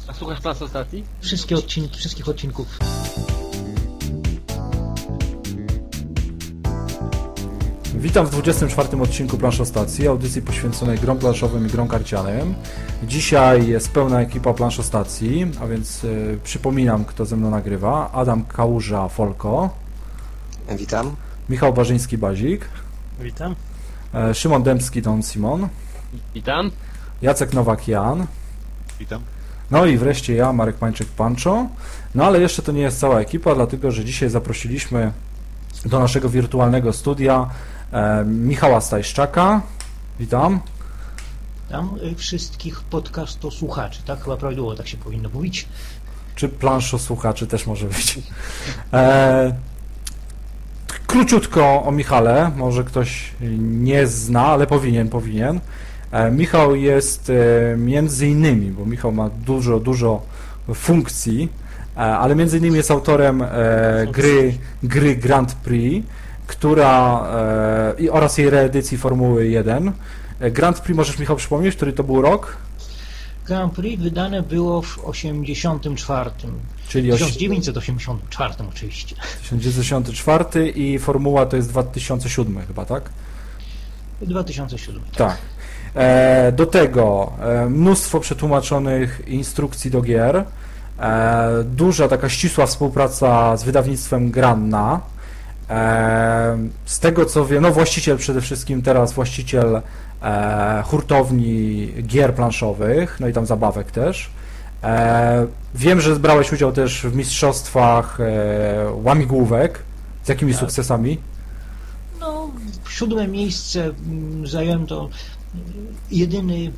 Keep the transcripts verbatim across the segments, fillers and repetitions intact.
A słuchasz Plansza Stacji? Wszystkie odcinki, wszystkich odcinków. Witam w dwudziestym czwartym odcinku Planszostacji, audycji poświęconej grom planszowym i grom karcianym. Dzisiaj jest pełna ekipa Planszostacji, a więc y, przypominam, kto ze mną nagrywa. Adam Kałuża, Folko. Witam. Michał Barzyński-Bazik. Witam. E, Szymon Dębski, Don Simon. Witam. Jacek Nowak-Jan. Witam. No i wreszcie ja, Marek Pańczyk-Pancho. No ale jeszcze to nie jest cała ekipa, dlatego że dzisiaj zaprosiliśmy do naszego wirtualnego studia e, Michała Stajszczaka. Witam. Tam y, wszystkich podcastosłuchaczy, tak? Chyba prawidłowo tak się powinno mówić. Czy planszosłuchaczy też może być. E, króciutko o Michale, może ktoś nie zna, ale powinien, powinien. E, Michał jest e, między innymi, bo Michał ma dużo, dużo funkcji, e, ale między innymi jest autorem e, gry, gry Grand Prix, która e, i oraz jej reedycji Formuły jeden. E, Grand Prix, możesz, Michał, przypomnieć, który to był rok? Grand Prix wydane było w osiemdziesiątym czwartym. Czyli tysiąc dziewięćset osiemdziesiątym czwartym oczywiście. tysiąc dziewięćset osiemdziesiąty czwarty i Formuła to jest dwa tysiące siódmy chyba, tak? dwa tysiące siódmy. Tak. E, do tego e, mnóstwo przetłumaczonych instrukcji do gier, e, duża taka ścisła współpraca z wydawnictwem Granna. E, z tego co wiem, no właściciel przede wszystkim teraz, właściciel e, hurtowni gier planszowych, no i tam zabawek też. E, wiem, że brałeś udział też w mistrzostwach e, łamigłówek. Z jakimi Tak. sukcesami? No, siódme miejsce mm, zająłem, to jedyny y,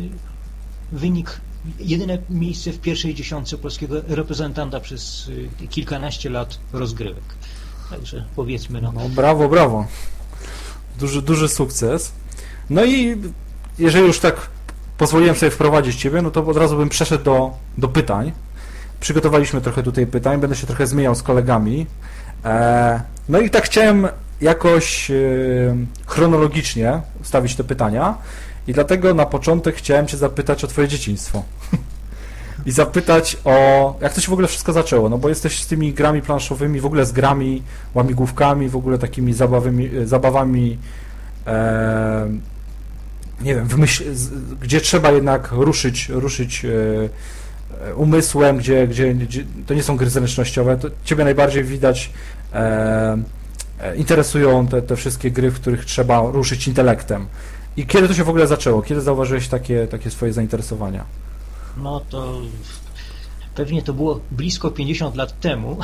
wynik, jedyne miejsce w pierwszej dziesiątce polskiego reprezentanta przez y, kilkanaście lat rozgrywek. Także powiedzmy, no. No brawo, brawo. Duży, duży sukces. No i jeżeli już tak pozwoliłem sobie wprowadzić Ciebie, no to od razu bym przeszedł do, do pytań. Przygotowaliśmy trochę tutaj pytań, będę się trochę zmieniał z kolegami. E, no i tak chciałem jakoś e, chronologicznie ustawić te pytania i dlatego na początek chciałem Cię zapytać o Twoje dzieciństwo. I zapytać o, jak to się w ogóle wszystko zaczęło, no bo jesteś z tymi grami planszowymi, w ogóle z grami, łamigłówkami, w ogóle takimi zabawymi, zabawami, e, nie wiem, wymyśl, z, gdzie trzeba jednak ruszyć, ruszyć e, umysłem, gdzie, gdzie, gdzie to nie są gry zręcznościowe, to Ciebie najbardziej widać e, e, interesują te, te wszystkie gry, w których trzeba ruszyć intelektem. I kiedy to się w ogóle zaczęło? Kiedy zauważyłeś takie, takie swoje zainteresowania? No to pewnie to było blisko pięćdziesiąt lat temu,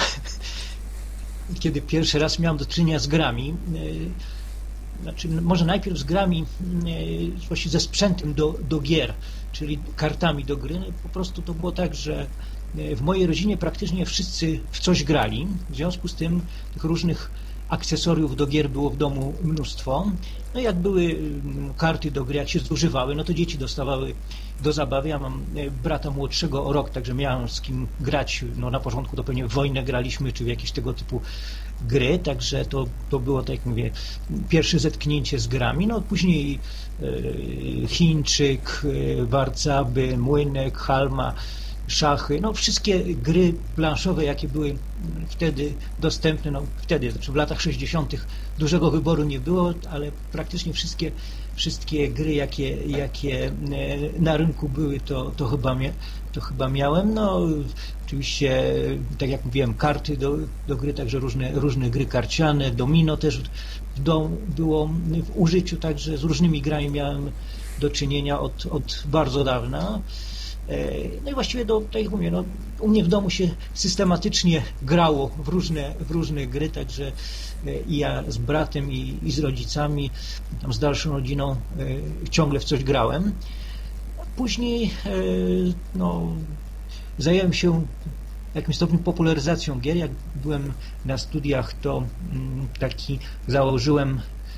kiedy pierwszy raz miałem do czynienia z grami. Znaczy, może najpierw z grami, właściwie ze sprzętem do, do gier, czyli kartami do gry. Po prostu to było tak, że w mojej rodzinie praktycznie wszyscy w coś grali. W związku z tym tych różnych akcesoriów do gier było w domu mnóstwo. No jak były karty do gry, jak się zużywały, no to dzieci dostawały do zabawy. Ja mam brata młodszego o rok, także miałem z kim grać. No na początku to pewnie w wojnę graliśmy, czy w jakieś tego typu gry, także to, to było, tak jak mówię, pierwsze zetknięcie z grami. No później e, Chińczyk, e, Warcaby, Młynek, Halma, szachy, no wszystkie gry planszowe, jakie były wtedy dostępne, no wtedy, znaczy w latach sześćdziesiątych dużego wyboru nie było, ale praktycznie wszystkie, wszystkie gry, jakie, jakie na rynku były, to, to, chyba, mia, to chyba miałem. No oczywiście, tak jak mówiłem, karty do, do gry, także różne, różne gry karciane, domino też w domu było w użyciu, także z różnymi grami miałem do czynienia od, od bardzo dawna. No i właściwie, do, tak jak mówię, no, u mnie w domu się systematycznie grało w różne, w różne gry, także i ja z bratem i, i z rodzicami, tam z dalszą rodziną ciągle w coś grałem. Później no, zająłem się w jakimś stopniu popularyzacją gier. Jak byłem na studiach, to taki założyłem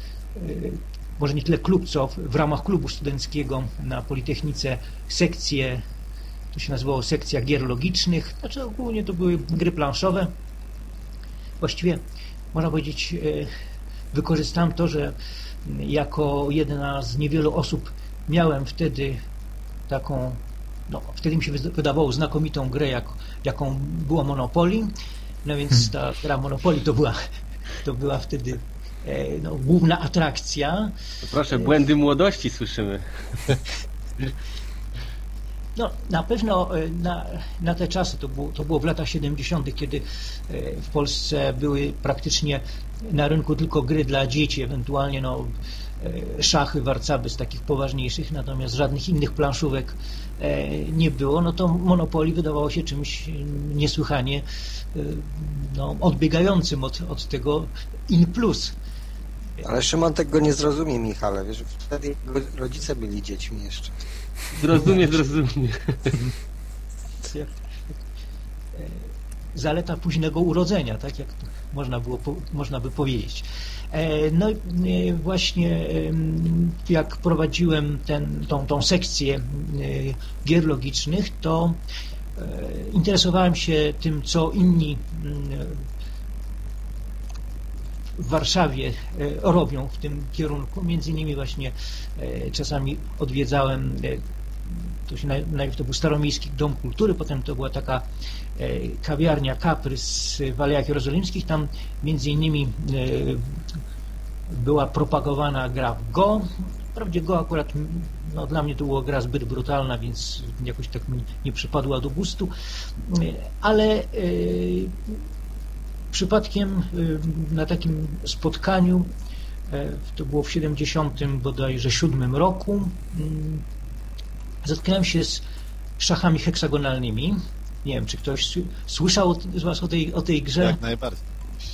może nie tyle klub, co w ramach klubu studenckiego na Politechnice sekcję, to się nazywało sekcja gier logicznych, znaczy ogólnie to były gry planszowe. Właściwie można powiedzieć, wykorzystałem to, że jako jedna z niewielu osób miałem wtedy taką no, wtedy mi się wydawało znakomitą grę, jak, jaką było Monopoly. No więc ta gra Monopoly to była, to była wtedy e, no, główna atrakcja. To proszę, błędy młodości słyszymy. No, na pewno e, na, na te czasy, to było, to było w latach siedemdziesiątych, kiedy e, w Polsce były praktycznie na rynku tylko gry dla dzieci, ewentualnie no, e, szachy, warcaby z takich poważniejszych, natomiast żadnych innych planszówek e, nie było, no to Monopoly wydawało się czymś niesłychanie e, no, odbiegającym od, od tego in plus. Ale Szymon tego nie zrozumie, Michale, wiesz, wtedy jego rodzice byli dziećmi jeszcze. Zrozumie, zrozumie. Zaleta późnego urodzenia, tak jak to można było, można by powiedzieć. No i właśnie jak prowadziłem ten, tą, tą sekcję gier logicznych, to interesowałem się tym, co inni w Warszawie robią w tym kierunku. Między innymi właśnie czasami odwiedzałem, to się najpierw to był Staromiejski Dom Kultury, potem to była taka kawiarnia Kaprys w Alejach Jerozolimskich. Tam między innymi była propagowana gra w Go. Wprawdzie Go akurat no, dla mnie to była gra zbyt brutalna, więc jakoś tak mi nie przypadła do gustu, ale przypadkiem na takim spotkaniu, to było w siedemdziesiątym bodajże siódmym roku, zetknąłem się z szachami heksagonalnymi. Nie wiem, czy ktoś słyszał z Was o tej, o tej grze? Jak najbardziej.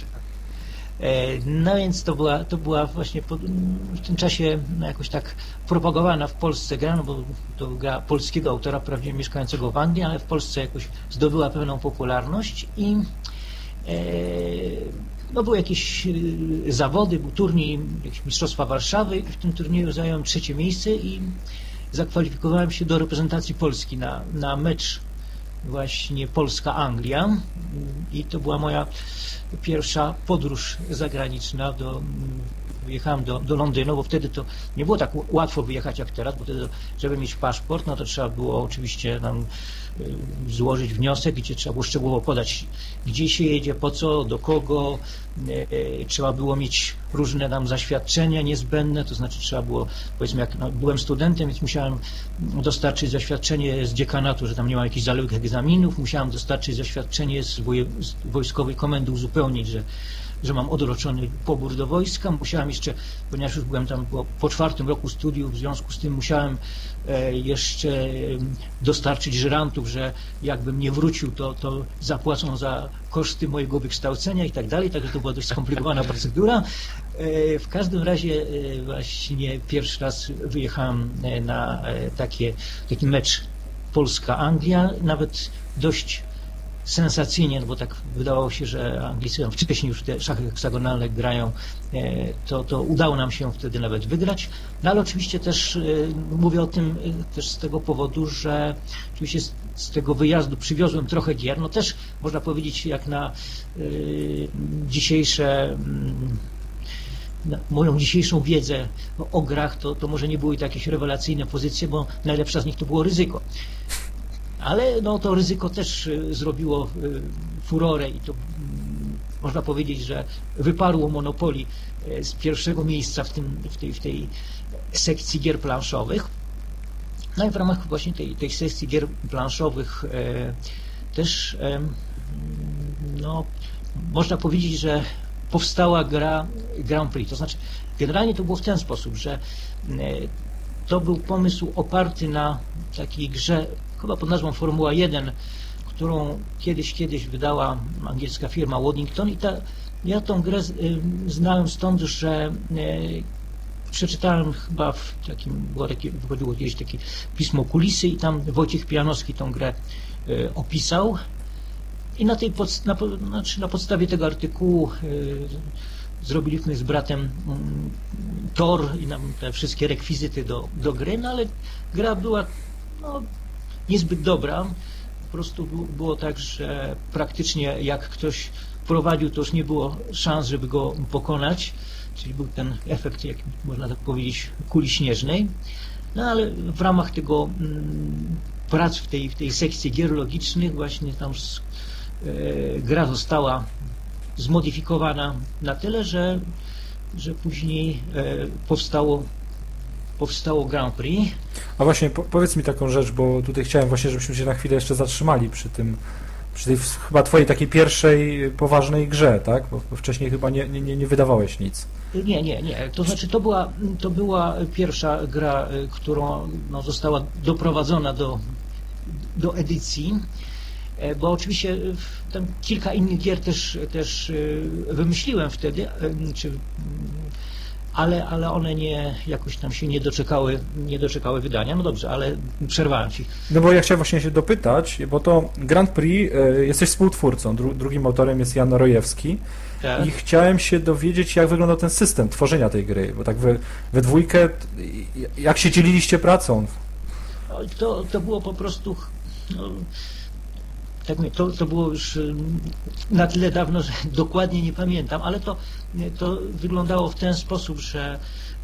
No więc to była, to była właśnie w tym czasie jakoś tak propagowana w Polsce gra, no bo to gra polskiego autora, prawdziwie mieszkającego w Anglii, ale w Polsce jakoś zdobyła pewną popularność i no były jakieś zawody, był turniej, jakieś Mistrzostwa Warszawy i w tym turnieju zająłem trzecie miejsce i zakwalifikowałem się do reprezentacji Polski na, na mecz właśnie Polska-Anglia i to była moja pierwsza podróż zagraniczna. Do, wyjechałem do, do Londynu, bo wtedy to nie było tak łatwo wyjechać jak teraz, bo wtedy, żeby mieć paszport, no to trzeba było oczywiście nam złożyć wniosek, gdzie trzeba było szczegółowo podać, gdzie się jedzie, po co, do kogo. Trzeba było mieć różne tam zaświadczenia niezbędne, to znaczy trzeba było, powiedzmy, jak no, byłem studentem, więc musiałem dostarczyć zaświadczenie z dziekanatu, że tam nie ma jakichś zaległych egzaminów, musiałem dostarczyć zaświadczenie z, woje, z wojskowej komendy, uzupełnić, że że mam odroczony pobór do wojska. Musiałem jeszcze, ponieważ już byłem tam po czwartym roku studiów, w związku z tym musiałem jeszcze dostarczyć żyrantów, że jakbym nie wrócił, to, to zapłacą za koszty mojego wykształcenia i tak dalej, także to była dość skomplikowana procedura. W każdym razie właśnie pierwszy raz wyjechałem na takie, taki mecz Polska-Anglia, nawet dość sensacyjnie, no bo tak wydawało się, że Anglicy wcześniej już te szachy heksagonalne grają, to, to udało nam się wtedy nawet wygrać. No ale oczywiście też mówię o tym też z tego powodu, że oczywiście z, z tego wyjazdu przywiozłem trochę gier, no też można powiedzieć jak na y, dzisiejsze na moją dzisiejszą wiedzę o grach, to, to może nie były to jakieś rewelacyjne pozycje, bo najlepsza z nich to było ryzyko. Ale no, to ryzyko też zrobiło furorę i to można powiedzieć, że wyparło Monopoly z pierwszego miejsca w, tym, w, tej, w tej sekcji gier planszowych. No i w ramach właśnie tej, tej sekcji gier planszowych e, też e, no, można powiedzieć, że powstała gra Grand Prix. To znaczy generalnie to było w ten sposób, że e, to był pomysł oparty na takiej grze chyba pod nazwą Formuła jeden, którą kiedyś, kiedyś wydała angielska firma Waddington i ta, ja tą grę znałem stąd, że e, przeczytałem chyba w takim, było takie, wychodziło kiedyś takie pismo Kulisy i tam Wojciech Pijanowski tą grę e, opisał i na, tej pod, na, znaczy na podstawie tego artykułu e, zrobiliśmy z bratem mm, tor i nam te wszystkie rekwizyty do, do gry, no ale gra była no, niezbyt dobra. Po prostu było tak, że praktycznie jak ktoś prowadził, to już nie było szans, żeby go pokonać, czyli był ten efekt, jak można tak powiedzieć, kuli śnieżnej. No ale w ramach tego prac w tej, w tej sekcji gier logicznych właśnie tam z, e, gra została zmodyfikowana na tyle, że, że później e, powstało, powstało Grand Prix. A właśnie po, powiedz mi taką rzecz, bo tutaj chciałem właśnie, żebyśmy się na chwilę jeszcze zatrzymali przy tym, przy tej chyba twojej takiej pierwszej poważnej grze, tak? Bo, bo wcześniej chyba nie, nie, nie wydawałeś nic. Nie, nie, nie. To znaczy to była, to była pierwsza gra, którą no, została doprowadzona do, do edycji, bo oczywiście tam kilka innych gier też, też wymyśliłem wtedy, czy, ale, ale one nie, jakoś tam się nie doczekały, nie doczekały wydania. No dobrze, ale przerwałem Ci. No bo ja chciałem właśnie się dopytać, bo to Grand Prix, y, jesteś współtwórcą, dru, drugim autorem jest Jan Rojewski. Tak. I chciałem się dowiedzieć, jak wyglądał ten system tworzenia tej gry, bo tak we, we dwójkę, jak się dzieliliście pracą? To, to było po prostu, no, tak mówię, to, to było już na tyle dawno, że dokładnie nie pamiętam, ale to, to wyglądało w ten sposób, że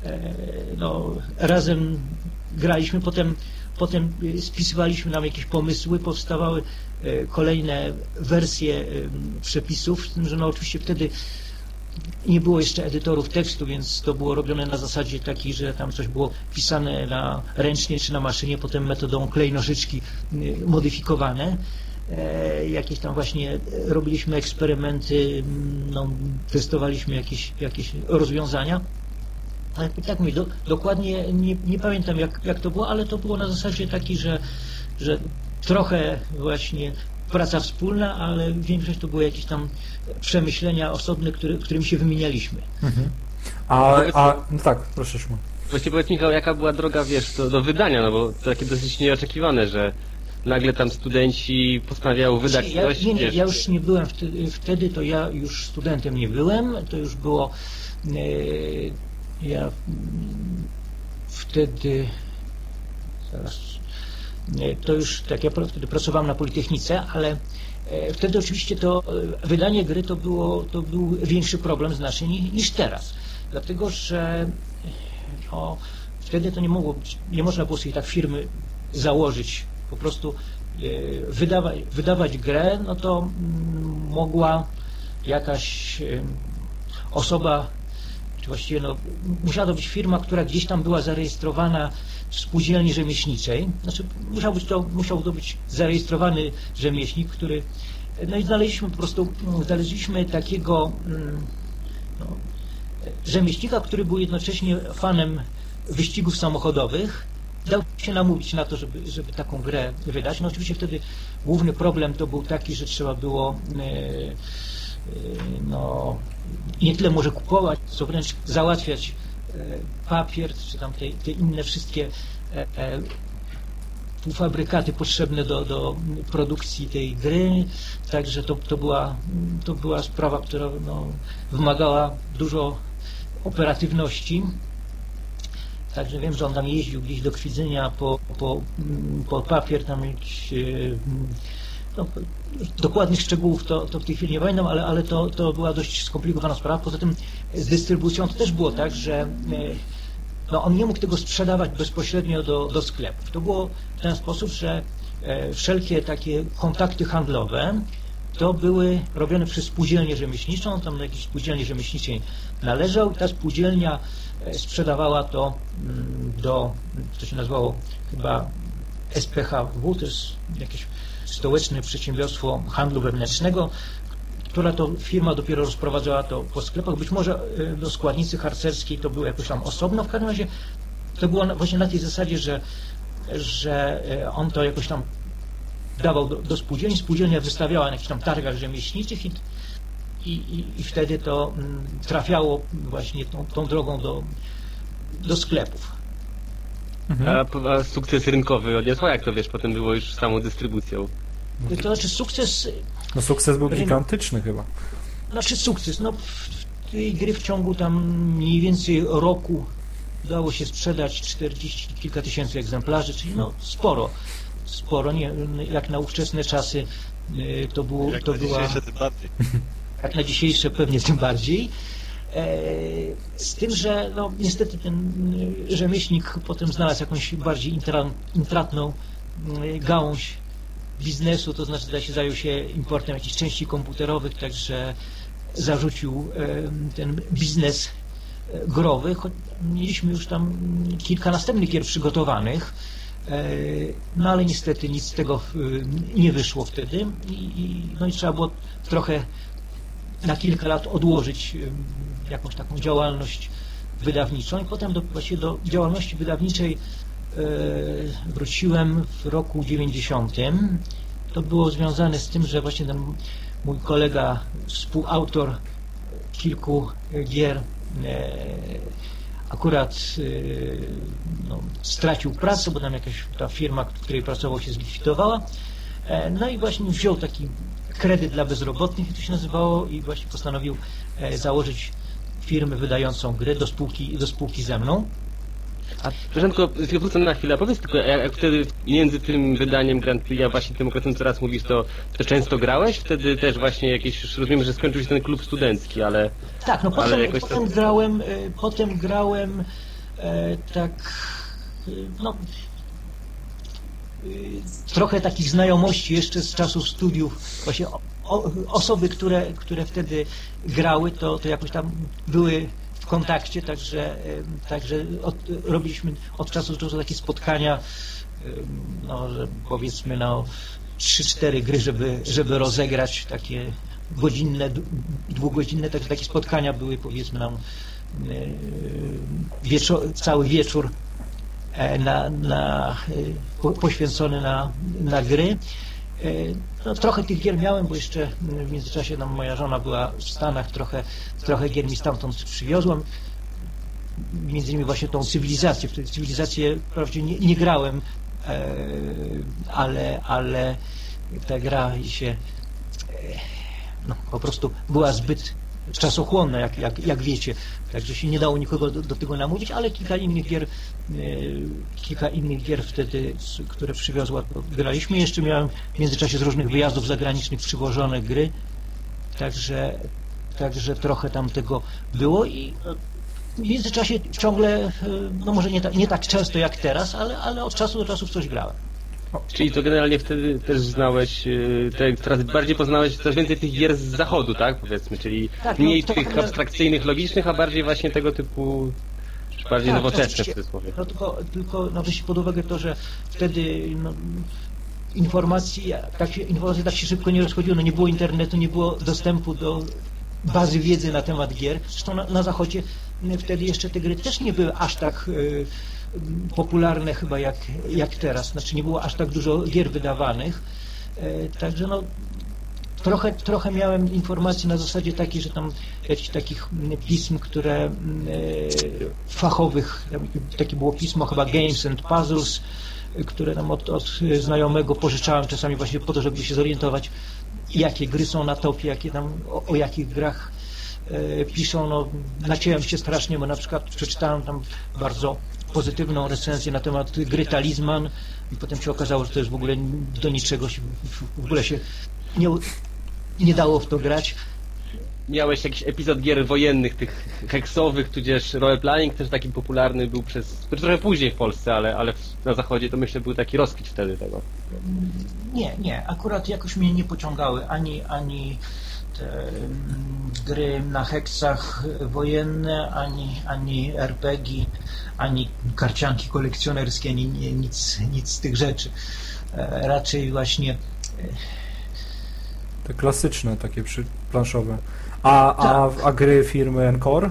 no, razem graliśmy, potem, potem spisywaliśmy nam jakieś pomysły, powstawały kolejne wersje przepisów, z tym, że no oczywiście wtedy nie było jeszcze edytorów tekstu, więc to było robione na zasadzie takiej, że tam coś było pisane na ręcznie czy na maszynie, potem metodą klej-nożyczki modyfikowane. E, jakieś tam właśnie robiliśmy eksperymenty, no, testowaliśmy jakieś, jakieś rozwiązania. Ale tak mówię, do, dokładnie nie, nie pamiętam jak, jak to było, ale to było na zasadzie takiej, że, że trochę właśnie praca wspólna, ale większość to były jakieś tam przemyślenia osobne, które, którymi się wymienialiśmy. Mhm. A, a, no tak, proszę Szymon. Właściwie powiedz, Michał, jaka była droga, wiesz, do, do wydania, no bo to takie dosyć nieoczekiwane, że nagle tam studenci postanawiają wydać ja, coś, nie, nie, wiesz. ja już nie byłem wtedy, wtedy, to ja już studentem nie byłem, to już było e, ja mm, wtedy zaraz e, to już, tak ja wtedy pracowałem na Politechnice, ale e, wtedy oczywiście to e, wydanie gry to było, to był większy problem znacznie niż, niż teraz, dlatego że no, wtedy to nie mogło być, nie można było sobie tak firmy założyć, po prostu e, wydawać, wydawać grę, no to mm, mogła jakaś e, osoba, czy właściwie no, musiała to być firma, która gdzieś tam była zarejestrowana w spółdzielni rzemieślniczej, znaczy musiał, być to, musiał to być zarejestrowany rzemieślnik, który, no i znaleźliśmy po prostu, znaleźliśmy takiego no, rzemieślnika, który był jednocześnie fanem wyścigów samochodowych. Dał się namówić na to, żeby, żeby taką grę wydać. No oczywiście wtedy główny problem to był taki, że trzeba było e, e, no, nie tyle może kupować, co wręcz załatwiać e, papier, czy tam te, te inne wszystkie e, e, półfabrykaty potrzebne do, do produkcji tej gry. Także to, to, była, to była sprawa, która no, wymagała dużo operatywności. Także wiem, że on tam jeździł gdzieś do Kwidzenia po, po, po papier, tam mieć, no, dokładnych szczegółów to, to w tej chwili nie pamiętam, ale, ale to, to była dość skomplikowana sprawa. Poza tym z dystrybucją to też było tak, że no, on nie mógł tego sprzedawać bezpośrednio do, do sklepów. To było w ten sposób, że wszelkie takie kontakty handlowe to były robione przez spółdzielnię rzemieślniczą, on tam do jakiejś spółdzielni rzemieślniczej należał i ta spółdzielnia sprzedawała to do, co się nazywało chyba S P H W, to jest jakieś stołeczne przedsiębiorstwo handlu wewnętrznego, która to firma dopiero rozprowadzała to po sklepach. Być może do składnicy harcerskiej to było jakoś tam osobno, w każdym razie to było właśnie na tej zasadzie, że, że on to jakoś tam dawał do, do spółdzielni, spółdzielnia wystawiała na jakichś tam targach rzemieślniczych i I, i, i wtedy to m, trafiało właśnie tą, tą drogą do, do sklepów. Mhm. A, a sukces rynkowy odniosła, jak to wiesz, potem było już samą dystrybucją? To znaczy sukces... No sukces był gigantyczny chyba. Znaczy sukces, no w tej gry w ciągu tam mniej więcej roku udało się sprzedać czterdzieści kilka tysięcy egzemplarzy, czyli no sporo, sporo, nie, jak na ówczesne czasy to było... Jak to na była, dzisiejsze tym bardziej. Jak na dzisiejsze pewnie tym bardziej. Z tym, że no, niestety ten rzemieślnik potem znalazł jakąś bardziej intratną y, gałąź biznesu, to znaczy zdaje się zajął się importem jakichś części komputerowych, także zarzucił y, ten biznes growy. Choć mieliśmy już tam kilka następnych gier przygotowanych, no ale niestety nic z tego nie wyszło wtedy i, no i trzeba było trochę na kilka lat odłożyć jakąś taką działalność wydawniczą i potem do, właśnie do działalności wydawniczej wróciłem w roku dziewięćdziesiątym. To było związane z tym, że właśnie ten mój kolega, współautor kilku gier akurat no, stracił pracę, bo tam jakaś ta firma, w której pracował, się zlikwidowała. No i właśnie wziął taki kredyt dla bezrobotnych, to się nazywało, i właśnie postanowił założyć firmę wydającą gry do spółki, do spółki ze mną. A przepraszam, tylko wrócę na chwilę. Powiedz tylko, jak, jak wtedy między tym wydaniem Grand Prix, a właśnie tym okresem, co teraz mówisz, to, to często grałeś? Wtedy też właśnie jakieś, już rozumiem, że skończył się ten klub studencki, ale... Tak, no potem, jakoś potem tam... grałem, potem grałem e, tak, no trochę takich znajomości jeszcze z czasów studiów, właśnie o, o, osoby, które, które wtedy grały, to, to jakoś tam były w kontakcie, także, także od, robiliśmy od czasu do czasu takie spotkania, no, że powiedzmy no trzy cztery gry, żeby, żeby rozegrać takie godzinne, dwugodzinne, także takie spotkania były, powiedzmy nam wieczor, cały wieczór na, na, poświęcony na, na gry. No, trochę tych gier miałem, bo jeszcze w międzyczasie tam moja żona była w Stanach, trochę, trochę gier mi stamtąd przywiozłam. Między innymi właśnie tą cywilizację. W tej cywilizację wprawdzie nie, nie grałem, ale, ale ta gra się no, po prostu była zbyt czasochłonna, jak, jak, jak wiecie. Także się nie dało nikogo do, do tego namówić, ale kilka innych gier, e, kilka innych gier wtedy, które przywiozła, to graliśmy. Jeszcze miałem w międzyczasie z różnych wyjazdów zagranicznych przywożone gry, także, także trochę tam tego było i w międzyczasie ciągle, no może nie, ta, nie tak często jak teraz, ale, ale od czasu do czasu w coś grałem. Czyli to generalnie wtedy też znałeś, te, coraz bardziej poznałeś coraz więcej tych gier z zachodu, tak, powiedzmy, czyli tak, no, mniej to, tych to, abstrakcyjnych, logicznych, a bardziej właśnie tego typu, bardziej tak, nowoczesne w cudzysłowie. No tylko, tylko no, weźcie pod uwagę to, że wtedy no, informacji, tak się, informacje tak się szybko nie rozchodziły, no nie było internetu, nie było dostępu do bazy wiedzy na temat gier. Zresztą na, na zachodzie wtedy jeszcze te gry też nie były aż tak y, popularne chyba jak, jak teraz. Znaczy nie było aż tak dużo gier wydawanych. Y, także no trochę, trochę miałem informacji na zasadzie takiej, że tam jakichś takich pism, które y, fachowych, takie było pismo chyba Games and Puzzles, które tam od, od znajomego pożyczałem czasami właśnie po to, żeby się zorientować, jakie gry są na topie, jakie tam, o, o jakich grach e, piszą. No, naciąłem się strasznie, bo na przykład przeczytałem tam bardzo pozytywną recenzję na temat gry Talizman i potem się okazało, że to jest w ogóle do niczego się, w ogóle się nie, nie dało w to grać. Miałeś jakiś epizod gier wojennych, tych heksowych, tudzież roleplaying też taki popularny był przez, trochę później w Polsce, ale, ale na zachodzie to myślę był taki rozkwit wtedy tego. Nie, nie, akurat jakoś mnie nie pociągały ani, ani te gry na heksach wojenne, ani, ani er pe gie, ani karcianki kolekcjonerskie, ani nie, nic, nic z tych rzeczy. Raczej właśnie te klasyczne, takie przy, planszowe. A, a, tak. a gry firmy Encore?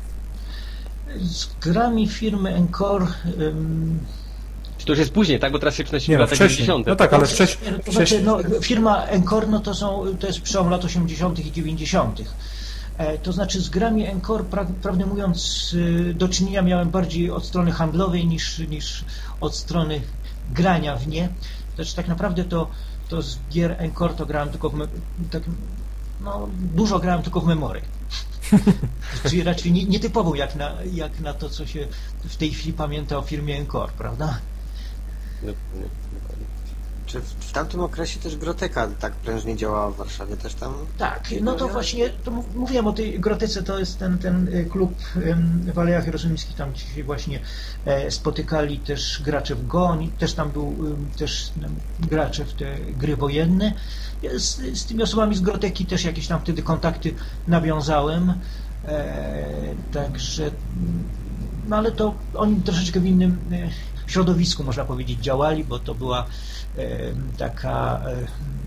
Z grami firmy Encore um, Czy to już jest później, tak? Bo teraz się przynosiło Nie, no lata wcześniej. dziewięćdziesiąte. No tak, ale wcześ, to znaczy, wcześniej... no, firma Encore no to, są, to jest przełom lat osiemdziesiątych i dziewięćdziesiątych. E, to znaczy z grami Encore, pra, prawdę mówiąc, do czynienia miałem bardziej od strony handlowej niż, niż od strony grania w nie. Znaczy tak naprawdę to, to z gier Encore to grałem tylko w me, tak, no, dużo grałem tylko w memory. Czyli raczej nie, nietypową jak na, jak na to, co się w tej chwili pamięta o firmie Encore, prawda? No, no, Czy w, w tamtym okresie też Groteka tak prężnie działała w Warszawie? Też tam? Tak, no to właśnie, to mówiłem o tej Grotece, to jest ten, ten klub w Alejach Jerozolimskich, tam się właśnie spotykali też gracze w Goń, też tam był też gracze w te gry wojenne. Ja z, z tymi osobami z Groteki też jakieś tam wtedy kontakty nawiązałem, e, także, no ale to oni troszeczkę w innym środowisku, można powiedzieć, działali, bo to była e, taka e,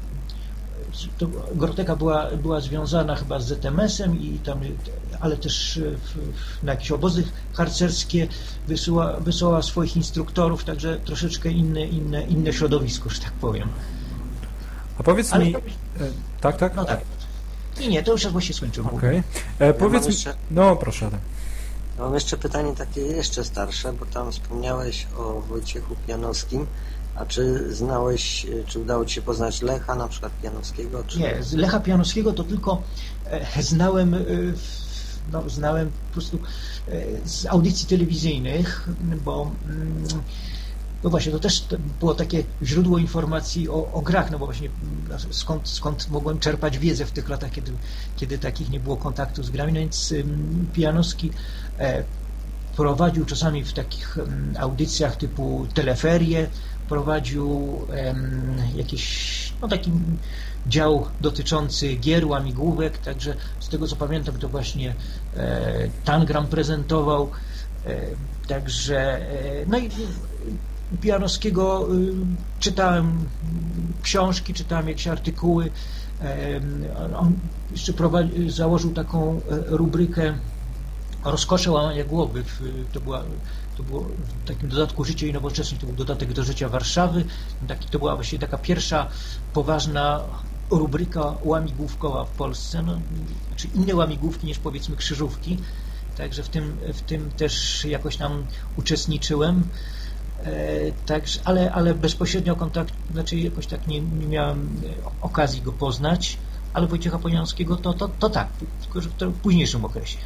to Groteka była, była związana chyba z Z M S-em i tam, ale też w, na jakieś obozy harcerskie wysyła, wysyłała swoich instruktorów, także troszeczkę inne, inne, inne środowisko, że tak powiem. A powiedz ale mi... To... E, tak, tak? No tak. Nie, nie, to już właśnie skończył. Okej. Okay. E, powiedz ja mi... jeszcze... No, proszę. Adam. Mam jeszcze pytanie takie jeszcze starsze, bo tam wspomniałeś o Wojciechu Pianowskim. A czy znałeś, czy udało Ci się poznać Lecha, na przykład Pianowskiego? Czy... Nie, z Lecha Pianowskiego to tylko e, znałem, e, no, znałem po prostu e, z audycji telewizyjnych, bo mm, no właśnie, to też było takie źródło informacji o, o grach, no bo właśnie skąd, skąd mogłem czerpać wiedzę w tych latach, kiedy, kiedy takich nie było kontaktu z grami, no więc um, Pianowski e, prowadził czasami w takich um, audycjach typu teleferie, prowadził um, jakiś no, taki dział dotyczący gier, łamigłówek, także z tego co pamiętam to właśnie e, Tangram prezentował, e, także e, no i Pianowskiego y, czytałem książki, czytałem jakieś artykuły, e, on jeszcze prowadzi, założył taką rubrykę Rozkosze łamania głowy, to była To było w takim dodatku Życie i Nowoczesność, to był dodatek do Życia Warszawy. Taki, to była właśnie taka pierwsza poważna rubryka łamigłówkowa w Polsce, no, znaczy inne łamigłówki niż powiedzmy krzyżówki, także w tym, w tym też jakoś tam uczestniczyłem, e, także, ale, ale bezpośrednio kontakt, znaczy jakoś tak nie, nie miałem okazji go poznać, ale Wojciecha Pianowskiego to, to, to tak, tylko że w, to w późniejszym okresie.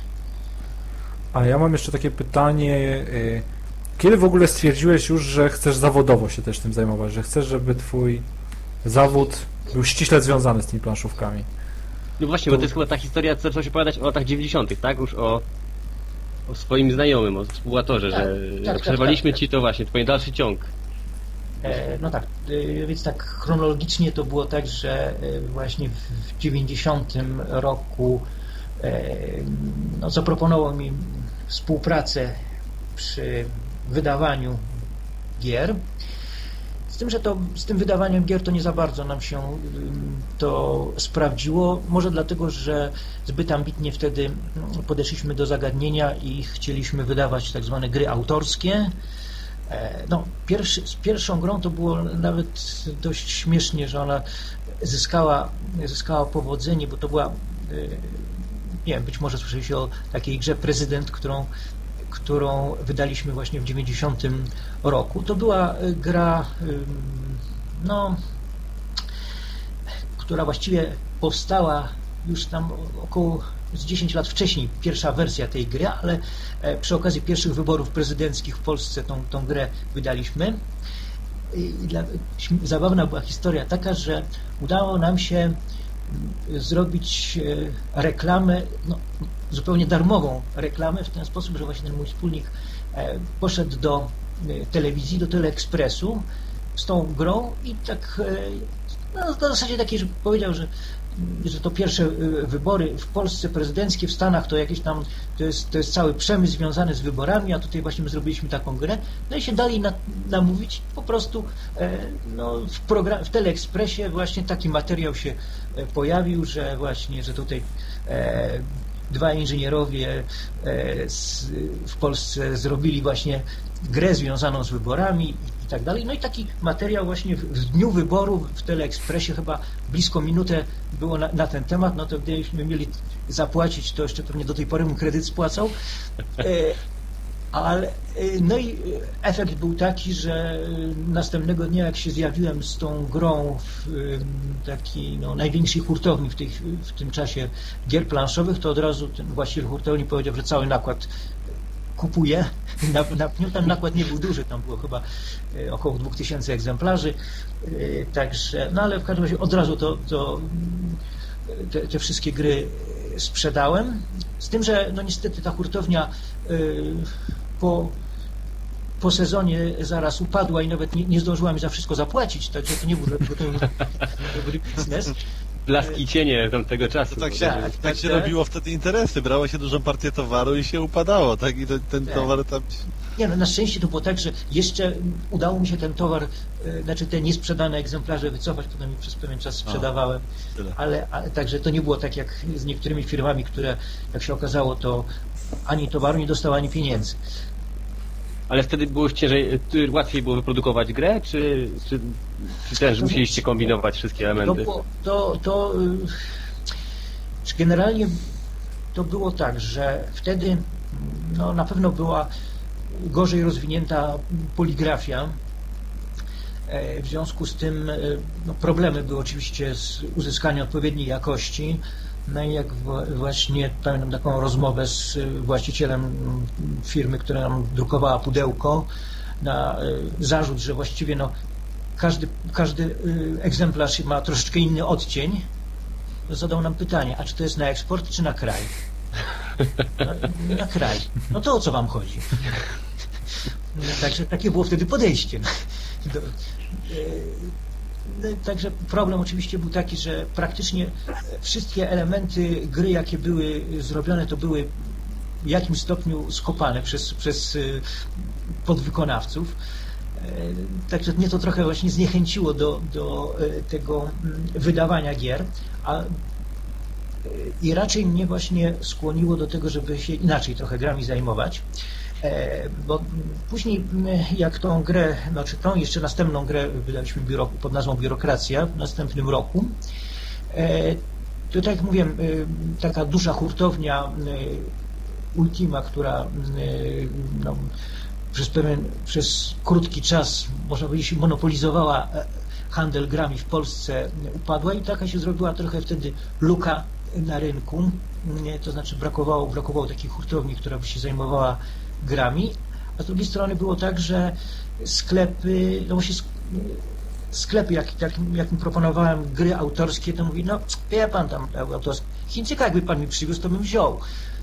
A ja mam jeszcze takie pytanie, kiedy w ogóle stwierdziłeś już, że chcesz zawodowo się też tym zajmować, że chcesz, żeby twój zawód był ściśle związany z tymi planszówkami? No właśnie, bo to jest chyba ta historia, co zaczął się opowiadać o latach dziewięćdziesiątych, tak? Już o, o swoim znajomym, o współautorze, tak, że tak, przerwaliśmy tak, tak, ci to właśnie, twój dalszy ciąg. E, no tak, e, więc tak chronologicznie to było tak, że e, właśnie w dziewięćdziesiątym roku no, zaproponował mi współpracę przy wydawaniu gier. Z tym, że to z tym wydawaniem gier to nie za bardzo nam się to sprawdziło. Może dlatego, że zbyt ambitnie wtedy podeszliśmy do zagadnienia i chcieliśmy wydawać tak zwane gry autorskie. No, pierwszy, z pierwszą grą to było nawet dość śmiesznie, że ona zyskała, zyskała powodzenie, bo to była, nie wiem, być może słyszeliście o takiej grze Prezydent, którą, którą wydaliśmy właśnie w dziewięćdziesiątym roku. To była gra, no, która właściwie powstała już tam około z dziesięć lat wcześniej, pierwsza wersja tej gry, ale przy okazji pierwszych wyborów prezydenckich w Polsce tą, tą grę wydaliśmy. I dla, zabawna była historia taka, że udało nam się zrobić reklamę, no, zupełnie darmową reklamę w ten sposób, że właśnie ten mój wspólnik poszedł do telewizji, do Teleekspresu z tą grą i tak no, na zasadzie takiej, że powiedział, że że to pierwsze wybory w Polsce prezydenckie, w Stanach to jakieś tam, to jest, to jest cały przemysł związany z wyborami, a tutaj właśnie my zrobiliśmy taką grę, no i się dali na, namówić, po prostu no, w, program, w Teleekspresie właśnie taki materiał się pojawił, że właśnie, że tutaj e, dwa inżynierowie e, z, w Polsce zrobili właśnie grę związaną z wyborami i tak dalej. No i taki materiał właśnie w, w dniu wyborów w Teleekspresie chyba blisko minutę było na, na ten temat, no to gdybyśmy mieli zapłacić, to jeszcze pewnie do tej pory bym kredyt spłacał. E, ale, no i efekt był taki, że następnego dnia, jak się zjawiłem z tą grą w takiej no, największej hurtowni w, tej, w tym czasie gier planszowych, to od razu ten właściciel hurtowni powiedział, że cały nakład kupuję. Na, na, no, ten nakład nie był duży, tam było chyba e, około dwóch tysięcy egzemplarzy, e, także, no ale w każdym razie od razu to, to te, te wszystkie gry sprzedałem, z tym, że no niestety ta hurtownia e, po po sezonie zaraz upadła i nawet nie, nie zdążyła mi za wszystko zapłacić, także to nie był dobry biznes. Blaski i cienie tamtego czasu. To tak się, tak, tak, tak, się tak. robiło wtedy interesy, brało się dużą partię towaru i się upadało, tak? I ten, ten Tak. towar tam... Nie, no na szczęście to było tak, że jeszcze udało mi się ten towar, e, znaczy te niesprzedane egzemplarze wycofać, potem je przez pewien czas sprzedawałem, tyle. ale, ale także to nie było tak jak z niektórymi firmami, które jak się okazało, to ani towaru nie dostały, ani pieniędzy. Ale wtedy było ciężej, łatwiej było wyprodukować grę, czy, czy, czy też musieliście kombinować wszystkie To elementy? było, to, to y, generalnie to było tak, że wtedy no, na pewno była gorzej rozwinięta poligrafia. E, W związku z tym e, no, problemy były oczywiście z uzyskaniem odpowiedniej jakości. No i jak wa- właśnie pamiętam taką rozmowę z e, właścicielem m, firmy, która nam drukowała pudełko, na e, zarzut, że właściwie no, każdy, każdy e, egzemplarz ma troszeczkę inny odcień, to zadał nam pytanie, a czy to jest na eksport, czy na kraj? No, na kraj. No to o co wam chodzi? No, także takie było wtedy podejście. Do, e, Także problem oczywiście był taki, że praktycznie wszystkie elementy gry, jakie były zrobione, to były w jakimś stopniu skopane przez, przez e, podwykonawców. E, Także mnie to trochę właśnie zniechęciło do, do e, tego mm, wydawania gier, a i raczej mnie właśnie skłoniło do tego, żeby się inaczej trochę grami zajmować. E, bo później jak tą grę, znaczy tą jeszcze następną grę wydaliśmy biuro, pod nazwą Biurokracja w następnym roku, e, to tak jak mówiłem, e, taka duża hurtownia e, Ultima, która e, no, przez pewien, przez krótki czas, można powiedzieć, monopolizowała e, handel grami w Polsce, upadła i taka się zrobiła trochę wtedy luka na rynku, nie, to znaczy brakowało, brakowało takiej hurtowni, która by się zajmowała grami, a z drugiej strony było tak, że sklepy, no właśnie sklepy, jak, jak, jak mi proponowałem gry autorskie, to mówi, no wie pan tam autorskie, Chińczyka jakby pan mi przywiózł, to bym wziął.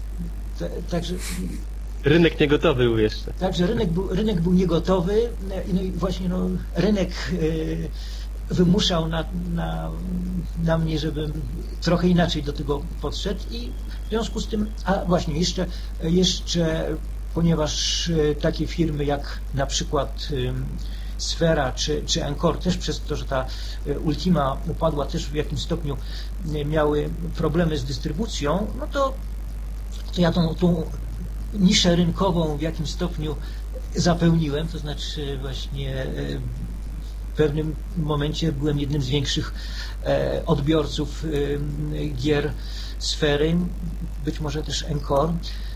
Także Rynek niegotowy był jeszcze. Także rynek był, rynek był niegotowy, no i właśnie no, rynek y, wymuszał na, na, na mnie, żebym trochę inaczej do tego podszedł i w związku z tym, a właśnie jeszcze, jeszcze ponieważ y, takie firmy jak na przykład y, Sfera czy, czy Encore też przez to, że ta y, Ultima upadła, też w jakimś stopniu y, miały problemy z dystrybucją, no to, to ja tą, tą niszę rynkową w jakimś stopniu zapełniłem, to znaczy właśnie w pewnym momencie byłem jednym z większych odbiorców gier Sfery, być może też Encore,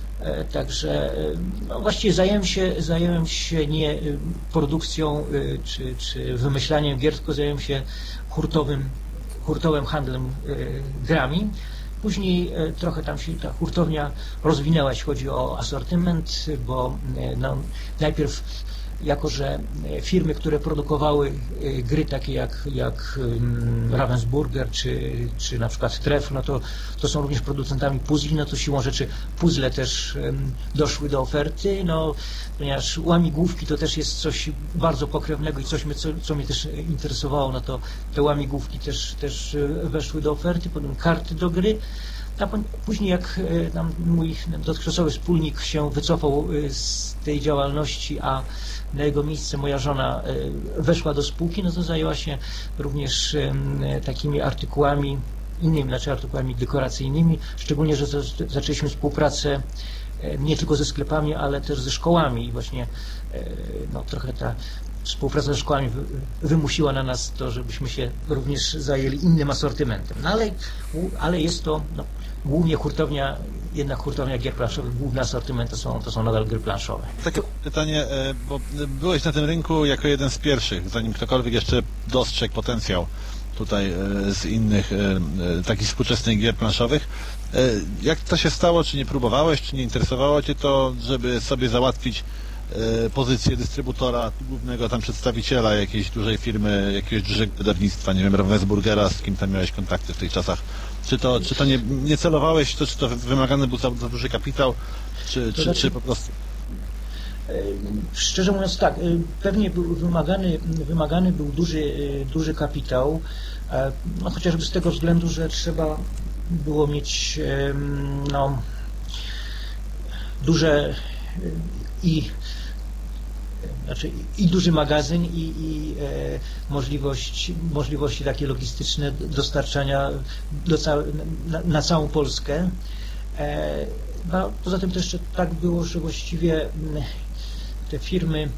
także no właściwie zająłem się, zająłem się nie produkcją czy, czy wymyślaniem gier, tylko zająłem się hurtowym, hurtowym handlem grami. Później trochę tam się ta hurtownia rozwinęła, jeśli chodzi o asortyment, bo no, najpierw jako, że firmy, które produkowały gry takie jak, jak Ravensburger czy, czy na przykład Tref, no to, to są również producentami puzli, no to siłą rzeczy puzzle też doszły do oferty, no ponieważ łamigłówki to też jest coś bardzo pokrewnego i coś, co, co mnie też interesowało, no to te łamigłówki też, też weszły do oferty, potem karty do gry. A później jak tam mój dotychczasowy wspólnik się wycofał z tej działalności, a na jego miejsce moja żona weszła do spółki, no to zajęła się również takimi artykułami innymi, znaczy artykułami dekoracyjnymi, szczególnie, że zaczęliśmy współpracę nie tylko ze sklepami, ale też ze szkołami i właśnie no, trochę ta współpraca ze szkołami wymusiła na nas to, żebyśmy się również zajęli innym asortymentem. No ale, ale jest to no, głównie hurtownia, jednak hurtownia gier planszowych, główne asortymenty są, to są nadal gry planszowe. Takie pytanie, bo byłeś na tym rynku jako jeden z pierwszych, zanim ktokolwiek jeszcze dostrzegł potencjał. tutaj z innych takich współczesnych gier planszowych. Jak to się stało? Czy nie próbowałeś, czy nie interesowało Cię to, żeby sobie załatwić pozycję dystrybutora, głównego tam przedstawiciela jakiejś dużej firmy, jakiegoś dużego wydawnictwa, nie wiem, Ravensburgera, z kim tam miałeś kontakty w tych czasach? Czy to, czy to nie, nie celowałeś, to, czy to wymagany był za, za duży kapitał, czy, czy, znaczy, czy po prostu... Szczerze mówiąc tak, pewnie był wymagany, wymagany był duży, duży kapitał, no chociażby z tego względu, że trzeba było mieć no, duże i Znaczy i duży magazyn i, i e, możliwość, możliwości takie logistyczne dostarczania do całe, na, na całą Polskę. E, no, poza tym też tak było, że właściwie te firmy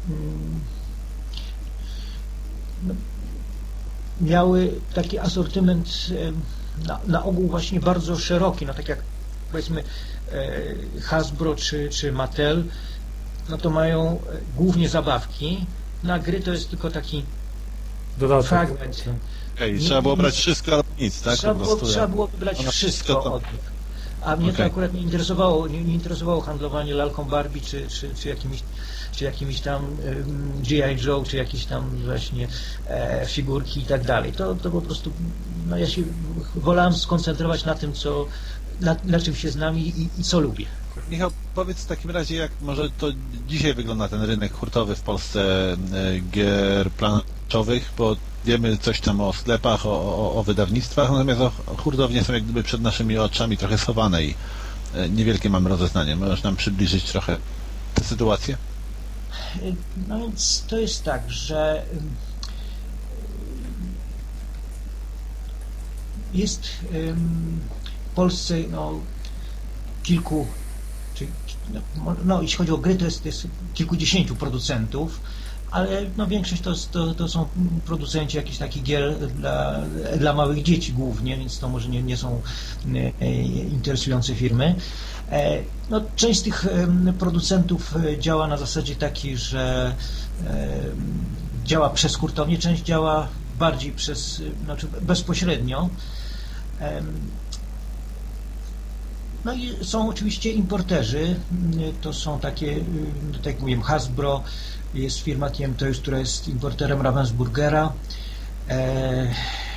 no, miały taki asortyment na, na ogół właśnie bardzo szeroki, no tak jak powiedzmy e, Hasbro czy, czy Mattel, no to mają głównie zabawki, na gry to jest tylko taki dodatek. Fragment. Okay, trzeba było brać wszystko albo nic, tak? Trzeba, po było, prostu, trzeba było brać wszystko, wszystko to... od nich. A mnie okay. to akurat nie interesowało, nie, nie interesowało handlowanie lalką Barbie, czy, czy, czy, jakimiś, czy jakimiś tam um, G I Joe, czy jakieś tam właśnie e, figurki i tak dalej. To, to po prostu, no ja się wolałem skoncentrować na tym, co, na, na czym się znam i, i co lubię. Michał, powiedz w takim razie, jak może to dzisiaj wygląda ten rynek hurtowy w Polsce gier planszowych, bo wiemy coś tam o sklepach, o, o, o wydawnictwach, natomiast o, o hurtownie są jak gdyby przed naszymi oczami trochę schowane i niewielkie mamy rozeznanie. Możesz nam przybliżyć trochę tę sytuację? No więc to jest tak, że jest w Polsce no, kilku no jeśli chodzi o gry, to jest, to jest kilkudziesięciu producentów, ale no większość to, to, to są producenci jakichś takich gier dla, dla małych dzieci głównie, więc to może nie, nie są interesujące firmy. No, część z tych producentów działa na zasadzie takiej, że działa przez hurtownię, część działa bardziej przez, znaczy bezpośrednio. No i są oczywiście importerzy, to są takie, tak jak mówiłem, Hasbro, jest firma T M Toys, która jest importerem Ravensburgera. E,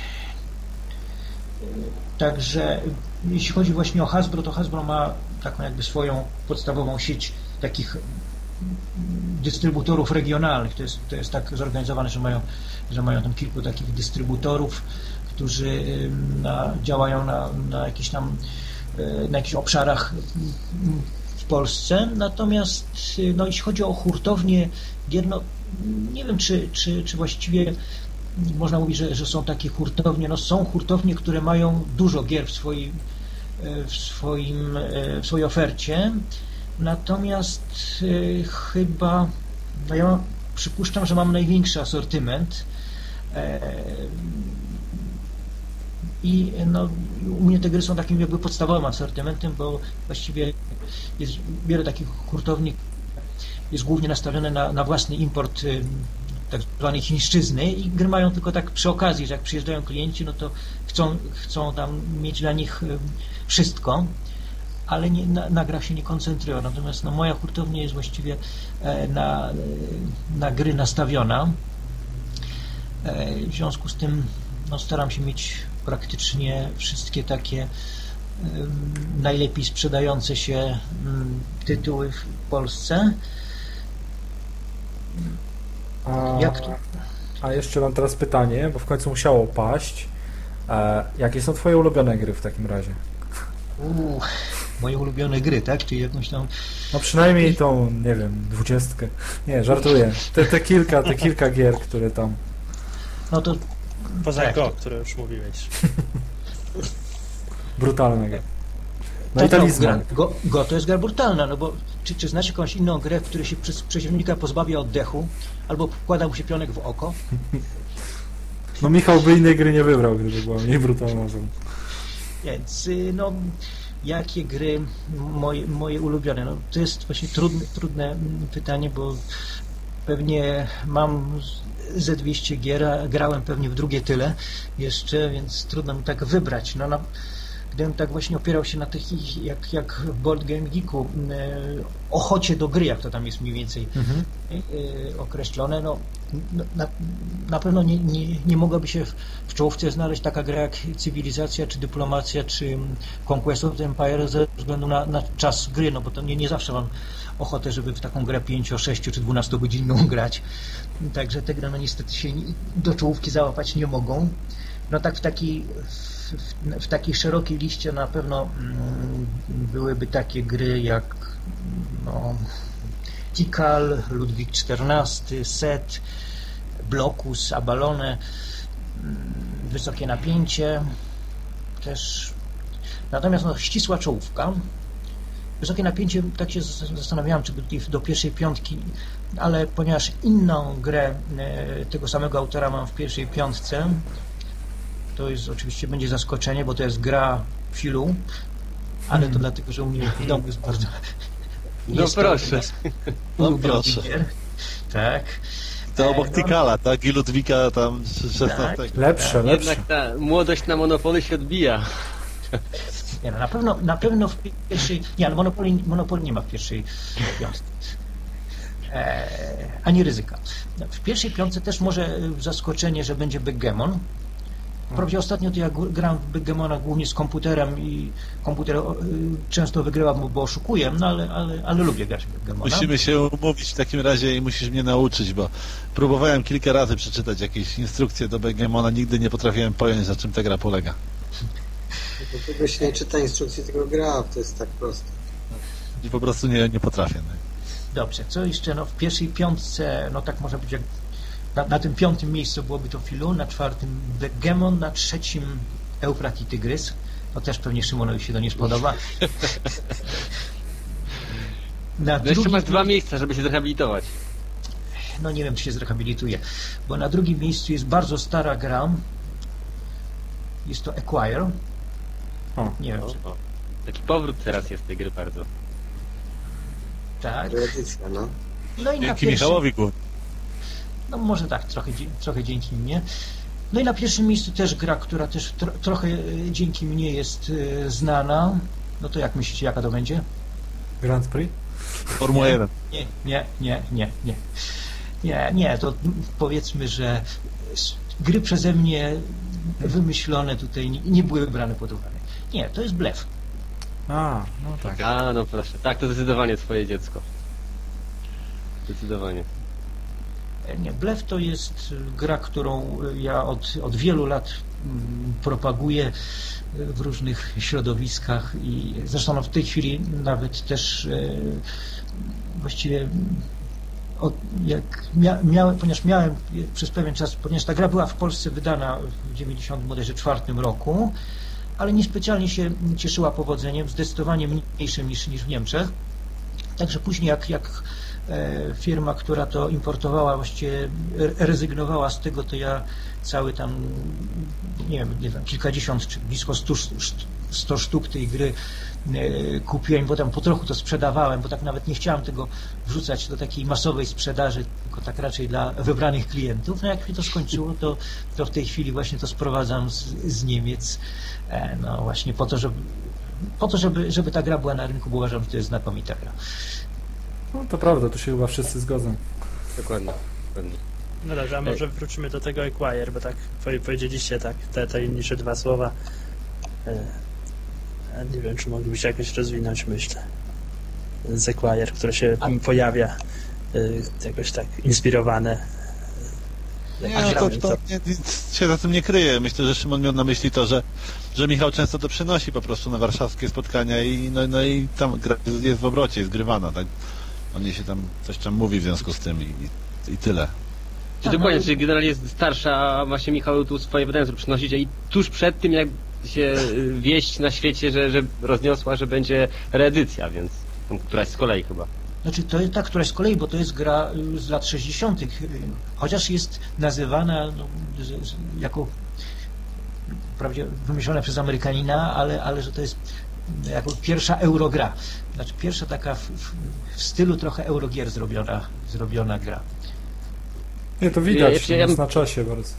także jeśli chodzi właśnie o Hasbro, to Hasbro ma taką jakby swoją podstawową sieć takich dystrybutorów regionalnych. To jest, to jest tak zorganizowane, że mają, że mają tam kilku takich dystrybutorów, którzy na, działają na, na jakichś tam na jakichś obszarach w Polsce. Natomiast no, jeśli chodzi o hurtownie gier, no, nie wiem, czy, czy, czy właściwie można mówić, że, że są takie hurtownie. No, są hurtownie, które mają dużo gier w, swoim, w, swoim, w swojej ofercie. Natomiast y, chyba no, ja przypuszczam, że mam największy asortyment. E, I no, u mnie te gry są takim jakby podstawowym asortymentem, bo właściwie jest wiele takich hurtowni jest głównie nastawione na, na własny import tak zwanej chińszczyzny i gry mają tylko tak przy okazji, że jak przyjeżdżają klienci, no to chcą, chcą tam mieć dla nich wszystko, ale nie, na, na grach się nie koncentrują. Natomiast no, moja hurtownia jest właściwie na, na gry nastawiona. W związku z tym no, staram się mieć praktycznie wszystkie takie um, najlepiej sprzedające się um, tytuły w Polsce. A, Jak to? a jeszcze mam teraz pytanie, bo w końcu musiało paść. E, jakie są twoje ulubione gry w takim razie? Uu, moje ulubione gry, tak? Czy jakąś tam... No przynajmniej tą, nie wiem, dwudziestkę. Nie, żartuję. Te, te kilka, te kilka gier, które tam... No to Poza tak, Go, to... które już mówiłeś. Brutalne gry. No tak, i talizman. No, Go, Go to jest gra brutalna, no bo czy, czy znasz jakąś inną grę, w której się przez przeciwnika pozbawia oddechu, albo wkłada mu się pionek w oko? No Michał by innej gry nie wybrał, gdyby była mniej brutalna. Więc no, jakie gry moje, moje ulubione? No, to jest właśnie trudne, trudne pytanie, bo pewnie mam ze dwieście gier, a grałem pewnie w drugie tyle jeszcze, więc trudno mi tak wybrać. No, na, gdybym tak właśnie opierał się na takich, jak, jak w Board Game Geeku, e, ochocie do gry, jak to tam jest mniej więcej mhm. e, określone, no na, na pewno nie, nie, nie mogłaby się w, w czołówce znaleźć taka gra jak Cywilizacja, czy Dyplomacja, czy Conquest of the Empire ze względu na, na czas gry, no bo to nie, nie zawsze mam ochotę, żeby w taką grę pięcio, sześcio czy dwunastogodzinną grać. Także te gry no niestety się do czołówki załapać nie mogą. No tak w takiej w, w takiej szerokiej liście na pewno mm, byłyby takie gry jak no, Tikal, Ludwik czternasty, Set, Blocus, Abalone, Wysokie Napięcie też. Natomiast no, ścisła czołówka. Wysokie Napięcie, tak się zastanawiałem, czy do pierwszej piątki, ale ponieważ inną grę tego samego autora mam w pierwszej piątce, to jest oczywiście będzie zaskoczenie, bo to jest gra Filu, ale to hmm. dlatego, że u mnie w domu jest bardzo... No proszę. No proszę. Gier. Tak. To obok no, Tikala, tak? I Ludwika tam szesnastego. Tak, lepsze, tak. lepsze. Jednak ta młodość na Monopoly się odbija. Nie, no, na pewno, na pewno w pierwszej... Nie, ale Monopoly, Monopoly nie ma w pierwszej piątce. E, ani ryzyka. W pierwszej piątce też może zaskoczenie, że będzie Backgammon. Wprawdzie ostatnio to ja gram w Backgammona głównie z komputerem i komputer często wygrywam, bo oszukuję, no ale, ale, ale lubię grać w Backgammona. Musimy się umówić w takim razie i musisz mnie nauczyć, bo próbowałem kilka razy przeczytać jakieś instrukcje do Backgammona, nigdy nie potrafiłem pojąć, na czym ta gra polega. Dlatego się nie czyta instrukcji, tylko gra, to jest tak proste. I po prostu nie, nie potrafię. No. Dobrze, co jeszcze? No w pierwszej piątce, no tak może być jak na, na tym piątym miejscu byłoby to Filu, na czwartym Backgammon, na trzecim Eufrat i Tygrys. To też pewnie Szymonowi się to nie spodoba. Na no jeszcze masz dwa miejsca, żeby się zrehabilitować. No nie wiem, czy się zrehabilituje, bo na drugim miejscu jest bardzo stara gra. Jest to Acquire. O, nie wiem. O, o. Taki powrót teraz jest tej gry bardzo. Tak. Tradycja, no. No i na dzięki pierwszym... Michałowi głównie. No może tak, trochę, trochę dzięki mnie. No i na pierwszym miejscu też gra, która też tro, trochę dzięki mnie jest y, znana. No to jak myślicie, jaka to będzie? Grand Prix? Formuła jeden. Nie, nie, nie, nie, nie. Nie, nie, to powiedzmy, że gry przeze mnie wymyślone tutaj nie, nie były brane pod uwagę. Nie, to jest blef. A, no tak. A, no proszę. Tak, to zdecydowanie twoje dziecko. Zdecydowanie. Nie, blef to jest gra, którą ja od, od wielu lat propaguję w różnych środowiskach i zresztą no w tej chwili nawet też e, właściwie od, jak mia, miałem, ponieważ miałem przez pewien czas, ponieważ ta gra była w Polsce wydana w dziewięćdziesiątym czwartym roku, ale niespecjalnie się cieszyła powodzeniem, zdecydowanie mniejszym niż, niż w Niemczech. Także później jak, jak firma, która to importowała, właściwie rezygnowała z tego, to ja cały tam, nie wiem, nie wiem kilkadziesiąt czy blisko stu, sto sztuk tej gry kupiłem, potem po trochu to sprzedawałem, bo tak nawet nie chciałem tego wrzucać do takiej masowej sprzedaży, tylko tak raczej dla wybranych klientów. No jak mi to skończyło, to, to w tej chwili właśnie to sprowadzam z, z Niemiec, no właśnie po to, żeby, po to żeby, żeby ta gra była na rynku, bo uważam, że to jest znakomita gra. No to prawda, tu się chyba wszyscy zgodzą. Dokładnie. Dokładnie. No dobrze, a może wrócimy do tego Acquire, bo tak powiedzieliście tak, te tajemnicze dwa słowa. Nie wiem, czy moglibyście jakoś rozwinąć myśl z Acquire, które się a... pojawia jakoś tak inspirowane. Nie, no to, to nie, nic się za tym nie kryje. Myślę, że Szymon miał na myśli to, że, że Michał często to przynosi po prostu na warszawskie spotkania i no, no i tam jest w obrocie, jest grywana, tak? O niej się tam coś tam mówi w związku z tym i, i, i tyle. Czy dokładnie, czyli generalnie jest starsza, a właśnie Michał tu swoje wydania przynosić i tuż przed tym, jak się wieść na świecie, że, że rozniosła, że będzie reedycja, więc któraś z kolei chyba. Znaczy to jest ta, która z kolei, bo to jest gra z lat sześćdziesiątych, chociaż jest nazywana no, jako wprawdzie wymyślona przez Amerykanina, ale, ale że to jest jako pierwsza eurogra. Znaczy pierwsza taka w, w, w stylu trochę eurogier zrobiona, zrobiona gra. Nie, to widać, Ja- ja- ja, na czasie bardzo.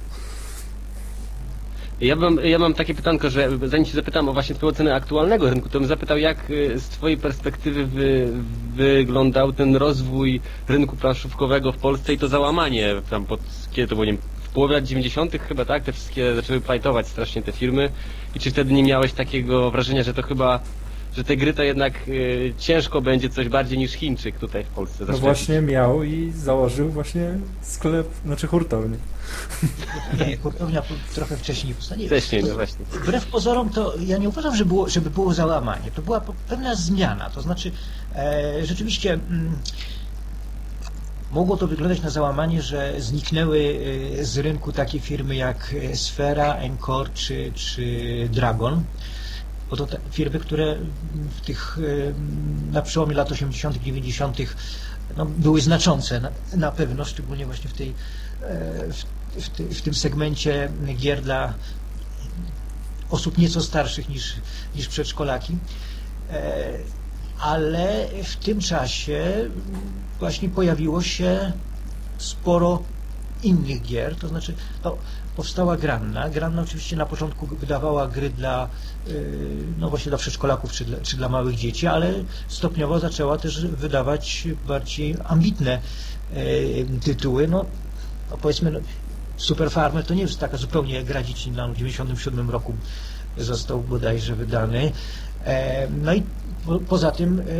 Ja mam, ja mam takie pytanko, że zanim się zapytam o właśnie tę ocenę aktualnego rynku, to bym zapytał, jak y, z twojej perspektywy wy, wyglądał ten rozwój rynku planszówkowego w Polsce i to załamanie tam pod, kiedy to było, nie wiem, w połowie lat dziewięćdziesiątych chyba, tak? Te wszystkie zaczęły plajtować strasznie te firmy i czy wtedy nie miałeś takiego wrażenia, że to chyba, że te gry to jednak y, ciężko będzie coś bardziej niż Chińczyk tutaj w Polsce No zaszczepić? właśnie miał i założył właśnie sklep, znaczy hurtownię. Nie, hurtownia po- trochę wcześniej powstanie. Wcześniej, no właśnie. Wbrew pozorom to ja nie uważam, że było, żeby było załamanie. To była po- pewna zmiana. To znaczy e, rzeczywiście mm, mogło to wyglądać na załamanie, że zniknęły e, z rynku takie firmy jak e, Sfera, Encore czy, czy Dragon. Bo to te firmy, które w tych e, na przełomie lat osiemdziesiątych, dziewięćdziesiątych no, były znaczące na, na pewno, szczególnie właśnie w tej e, w, w, ty, w tym segmencie gier dla osób nieco starszych niż, niż przedszkolaki, e, ale w tym czasie właśnie pojawiło się sporo innych gier, to znaczy no, powstała Granna. Granna oczywiście na początku wydawała gry dla y, no właśnie dla przedszkolaków czy dla, czy dla małych dzieci, ale stopniowo zaczęła też wydawać bardziej ambitne y, tytuły. No, no powiedzmy no, Super Farmer to nie jest taka zupełnie gra dziecinna, w dziewięćdziesiątym siódmym roku został bodajże wydany. E, no i po, poza tym e,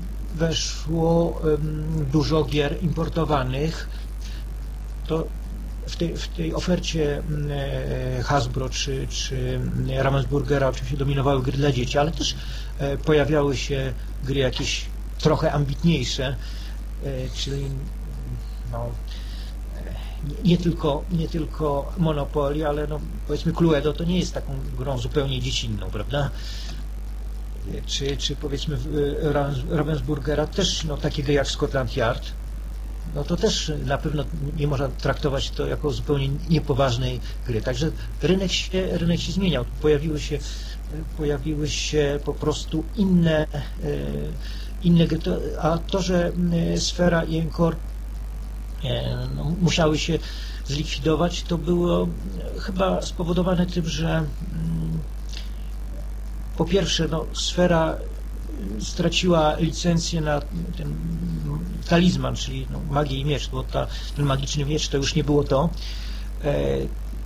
weszło e, dużo gier importowanych. To w tej, w tej ofercie e, Hasbro czy, czy Ravensburgera oczywiście dominowały gry dla dzieci, ale też e, pojawiały się gry jakieś trochę ambitniejsze, e, czyli no, nie, nie, tylko, nie tylko Monopoly, ale no, powiedzmy Cluedo to nie jest taką grą zupełnie dziecinną, prawda? Czy, czy powiedzmy Ravensburgera też no, takie gry jak Scotland Yard, no to też na pewno nie można traktować to jako zupełnie niepoważnej gry. Także rynek się, rynek się zmieniał. Pojawiły się, pojawiły się po prostu inne, inne gry. A to, że Sfera i Encore no, musiały się zlikwidować, to było chyba spowodowane tym, że mm, po pierwsze no, Sfera straciła licencję na ten talizman, czyli no, magię i miecz, bo ta, ten magiczny miecz to już nie było to. E,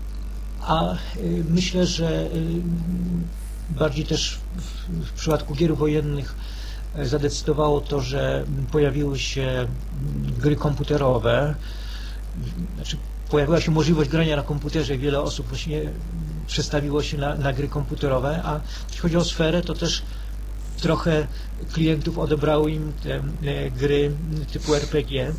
a e, myślę, że e, bardziej też w, w przypadku gier wojennych zadecydowało to, że pojawiły się gry komputerowe, znaczy pojawiła się możliwość grania na komputerze i wiele osób właśnie przestawiło się na, na gry komputerowe, a jeśli chodzi o Sferę, to też trochę klientów odebrały im te e, gry typu R P G,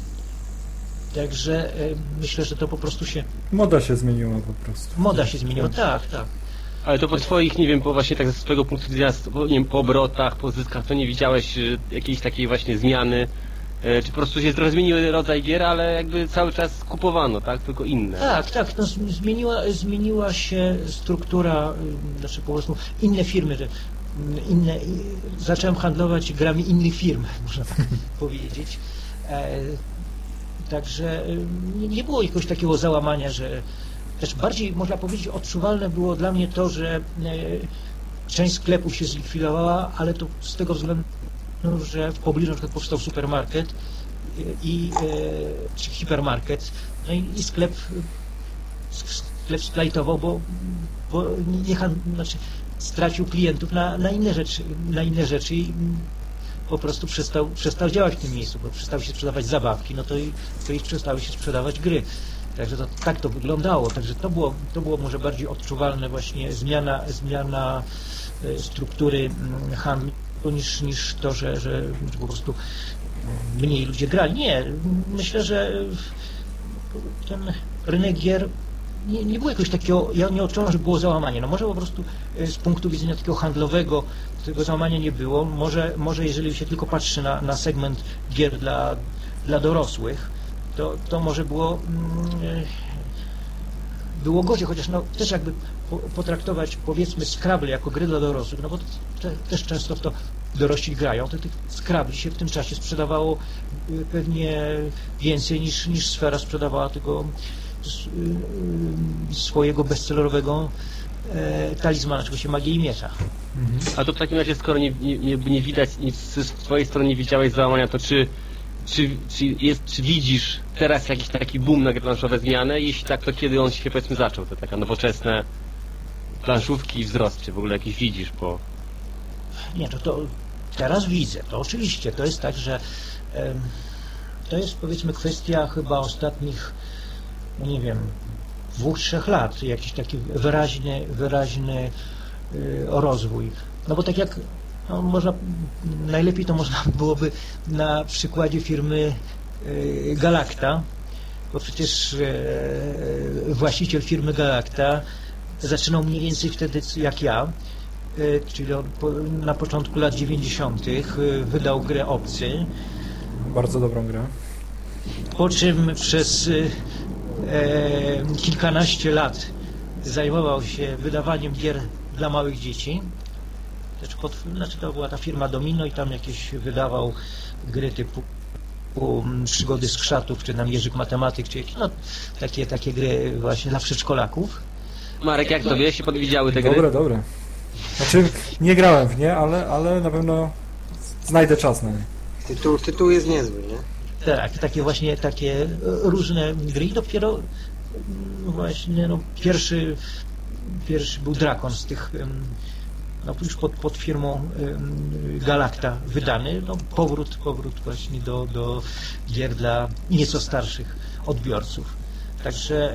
także e, myślę, że to po prostu się... Moda się zmieniła po prostu. Moda się zmieniła, tak, tak. Ale to po twoich, nie wiem, po właśnie tak ze swojego punktu widzenia, po, nie wiem, po obrotach, po zyskach, to nie widziałeś y, jakiejś takiej właśnie zmiany? Y, czy po prostu się trochę zmienił rodzaj gier, ale jakby cały czas kupowano, tak? Tylko inne. Tak, tak, no, zmieniła, zmieniła się struktura, y, znaczy po prostu inne firmy, że inne, y, zacząłem handlować grami innych firm, można tak powiedzieć. E, także y, nie, nie było jakiegoś takiego załamania, że też bardziej, można powiedzieć, odczuwalne było dla mnie to, że e, część sklepów się zlikwidowała, ale to z tego względu, że w pobliżu na przykład powstał supermarket i, e, czy hipermarket, no i, i sklep, sklep splajtował, bo, bo nie, znaczy stracił klientów na, na inne rzeczy, na inne rzeczy i po prostu przestał, przestał działać w tym miejscu, bo przestały się sprzedawać zabawki, no to i, to i przestały się sprzedawać gry. Także to, tak to wyglądało. Także to było, to było może bardziej odczuwalne właśnie zmiana, zmiana struktury handlu niż, niż to, że, że po prostu mniej ludzie grali. Nie, myślę, że ten rynek gier nie, nie było jakiegoś takiego, ja nie odczuwam, że było załamanie. No może po prostu z punktu widzenia takiego handlowego tego załamania nie było. Może, może jeżeli się tylko patrzy na, na segment gier dla, dla dorosłych, To, to może było, było gorzej, chociaż no, też jakby potraktować powiedzmy Scrabble jako gry dla dorosłych, no bo te, też często w to dorośli grają, to tych skrabli się w tym czasie sprzedawało pewnie więcej niż, niż Sfera sprzedawała tego swojego bestsellerowego e, talizmana, czego się Magii i Miecza. A to w takim razie, skoro nie, nie, nie widać nic z twojej strony, nie widziałeś załamania, to czy, czy, czy, jest, czy widzisz teraz jakiś taki boom na gry planszowe, zmianę? Jeśli tak, to kiedy on się powiedzmy zaczął? To taka nowoczesne planszówki i wzrost, czy w ogóle jakiś widzisz po... Nie, to, to teraz widzę, to oczywiście, to jest tak, że e, to jest powiedzmy kwestia chyba ostatnich, no nie wiem, dwóch, trzech lat, jakiś taki wyraźny, wyraźny y, rozwój. No bo tak jak no można, najlepiej to można byłoby na przykładzie firmy y, Galacta, bo przecież y, właściciel firmy Galacta zaczynał mniej więcej wtedy jak ja, y, czyli on po, na początku lat dziewięćdziesiątych y, wydał grę Obcy. Bardzo dobrą grę. Po czym przez y, e, kilkanaście lat zajmował się wydawaniem gier dla małych dzieci. Znaczy, pod, znaczy to była ta firma Domino i tam jakieś wydawał gry typu um, Przygody Skrzatów, czy nam Jerzyk Matematyk, czy jakieś, no, takie, takie gry właśnie dla przedszkolaków. Marek, jak tobie się podwidziały te gry? Dobre, dobre. Znaczy, nie grałem w nie, ale, ale na pewno znajdę czas na nie. Tytuł, tytuł jest niezły, nie? Tak, takie właśnie takie różne gry i dopiero właśnie no, pierwszy, pierwszy był Drakon z tych no, już pod, pod firmą Galacta wydany, no, powrót, powrót właśnie do, do gier dla nieco starszych odbiorców. Także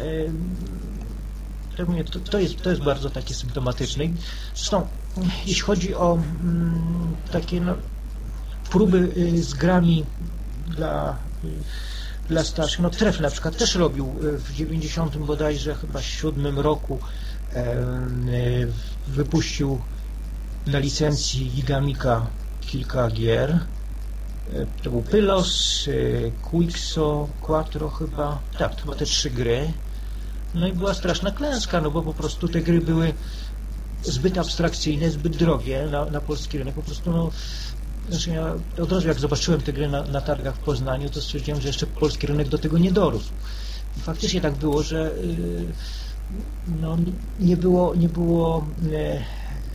to, to, jest, to jest bardzo takie symptomatyczne. Zresztą jeśli chodzi o takie no, próby z grami dla, dla starszych. No Tref na przykład też robił w dziewięćdziesiątym bodajże chyba siódmym roku e, wypuścił na licencji Gigamika kilka gier. E, to był Pylos, e, Quixo, Quattro chyba. Tak, to chyba te trzy gry. No i była straszna klęska, no bo po prostu te gry były zbyt abstrakcyjne, zbyt drogie na, na polski rynek. Po prostu no Znaczy ja od razu jak zobaczyłem tę grę na, na targach w Poznaniu, to stwierdziłem, że jeszcze polski rynek do tego nie dorósł. I faktycznie tak było, że yy, no, nie było, nie było yy, yy,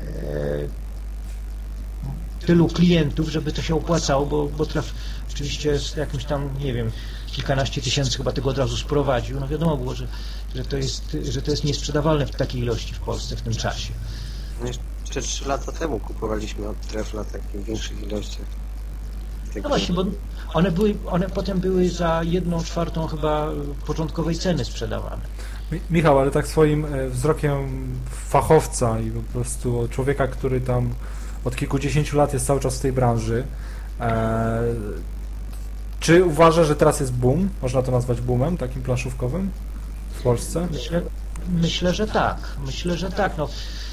tylu klientów, żeby to się opłacało, bo, bo Traf oczywiście z jakimś tam, nie wiem, kilkanaście tysięcy chyba tego od razu sprowadził. No wiadomo było, że, że, to jest, że to jest niesprzedawalne w takiej ilości w Polsce w tym czasie. Jeszcze trzy lata temu kupowaliśmy od Trefla tak w większych ilościach. Tak no właśnie, bo one, były, one potem były za jedną czwartą chyba początkowej ceny sprzedawane. Michał, ale tak swoim wzrokiem fachowca i po prostu człowieka, który tam od kilkudziesięciu lat jest cały czas w tej branży, e, czy uważa, że teraz jest boom? Można to nazwać boomem takim planszówkowym w Polsce? Myślę, myślę że tak. Myślę, że tak. No,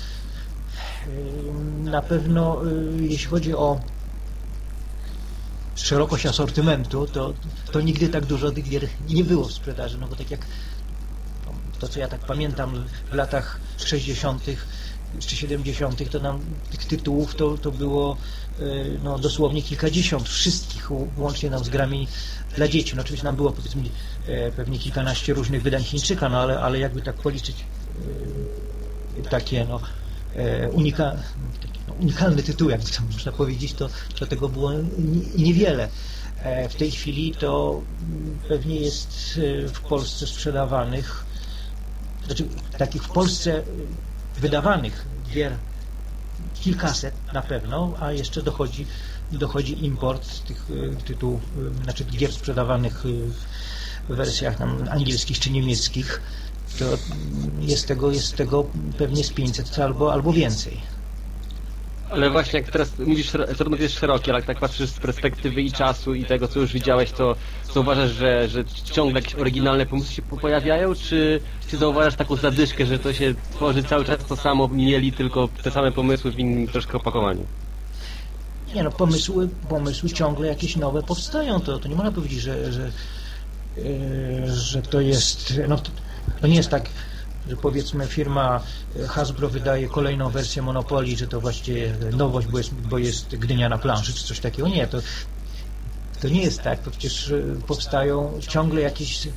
na pewno jeśli chodzi o szerokość asortymentu, to, to nigdy tak dużo tych gier nie było w sprzedaży, no bo tak jak to, co ja tak pamiętam w latach sześćdziesiątych czy siedemdziesiątych, to nam tych tytułów to, to było no, dosłownie kilkadziesiąt, wszystkich łącznie nam z grami dla dzieci. No, oczywiście nam było powiedzmy pewnie kilkanaście różnych wydań Chińczyka, no ale, ale jakby tak policzyć takie no Unika, no, unikalny tytuł, jak to można powiedzieć, to, to tego było niewiele. W tej chwili to pewnie jest w Polsce sprzedawanych, znaczy takich w Polsce wydawanych gier kilkaset na pewno, a jeszcze dochodzi, dochodzi import tych tytułów, znaczy gier sprzedawanych w wersjach tam angielskich czy niemieckich. To jest tego, jest tego pewnie z pięćset albo, albo więcej. Ale właśnie jak teraz mówisz, temat jest szeroki, ale jak tak patrzysz z perspektywy i czasu i tego, co już widziałeś, to, to uważasz, że, że ciągle jakieś oryginalne pomysły się pojawiają, czy, czy zauważasz taką zadyszkę, że to się tworzy cały czas to samo, mieli tylko te same pomysły w innym troszkę opakowaniu? Nie no, pomysły, pomysły ciągle jakieś nowe powstają, to, to nie można powiedzieć, że, że, yy, że to jest, no to, to nie jest tak, że powiedzmy firma Hasbro wydaje kolejną wersję Monopolii, że to właściwie nowość, bo jest, bo jest Gdynia na planszy, czy coś takiego. Nie, to, to nie jest tak, to przecież powstają ciągle jakieś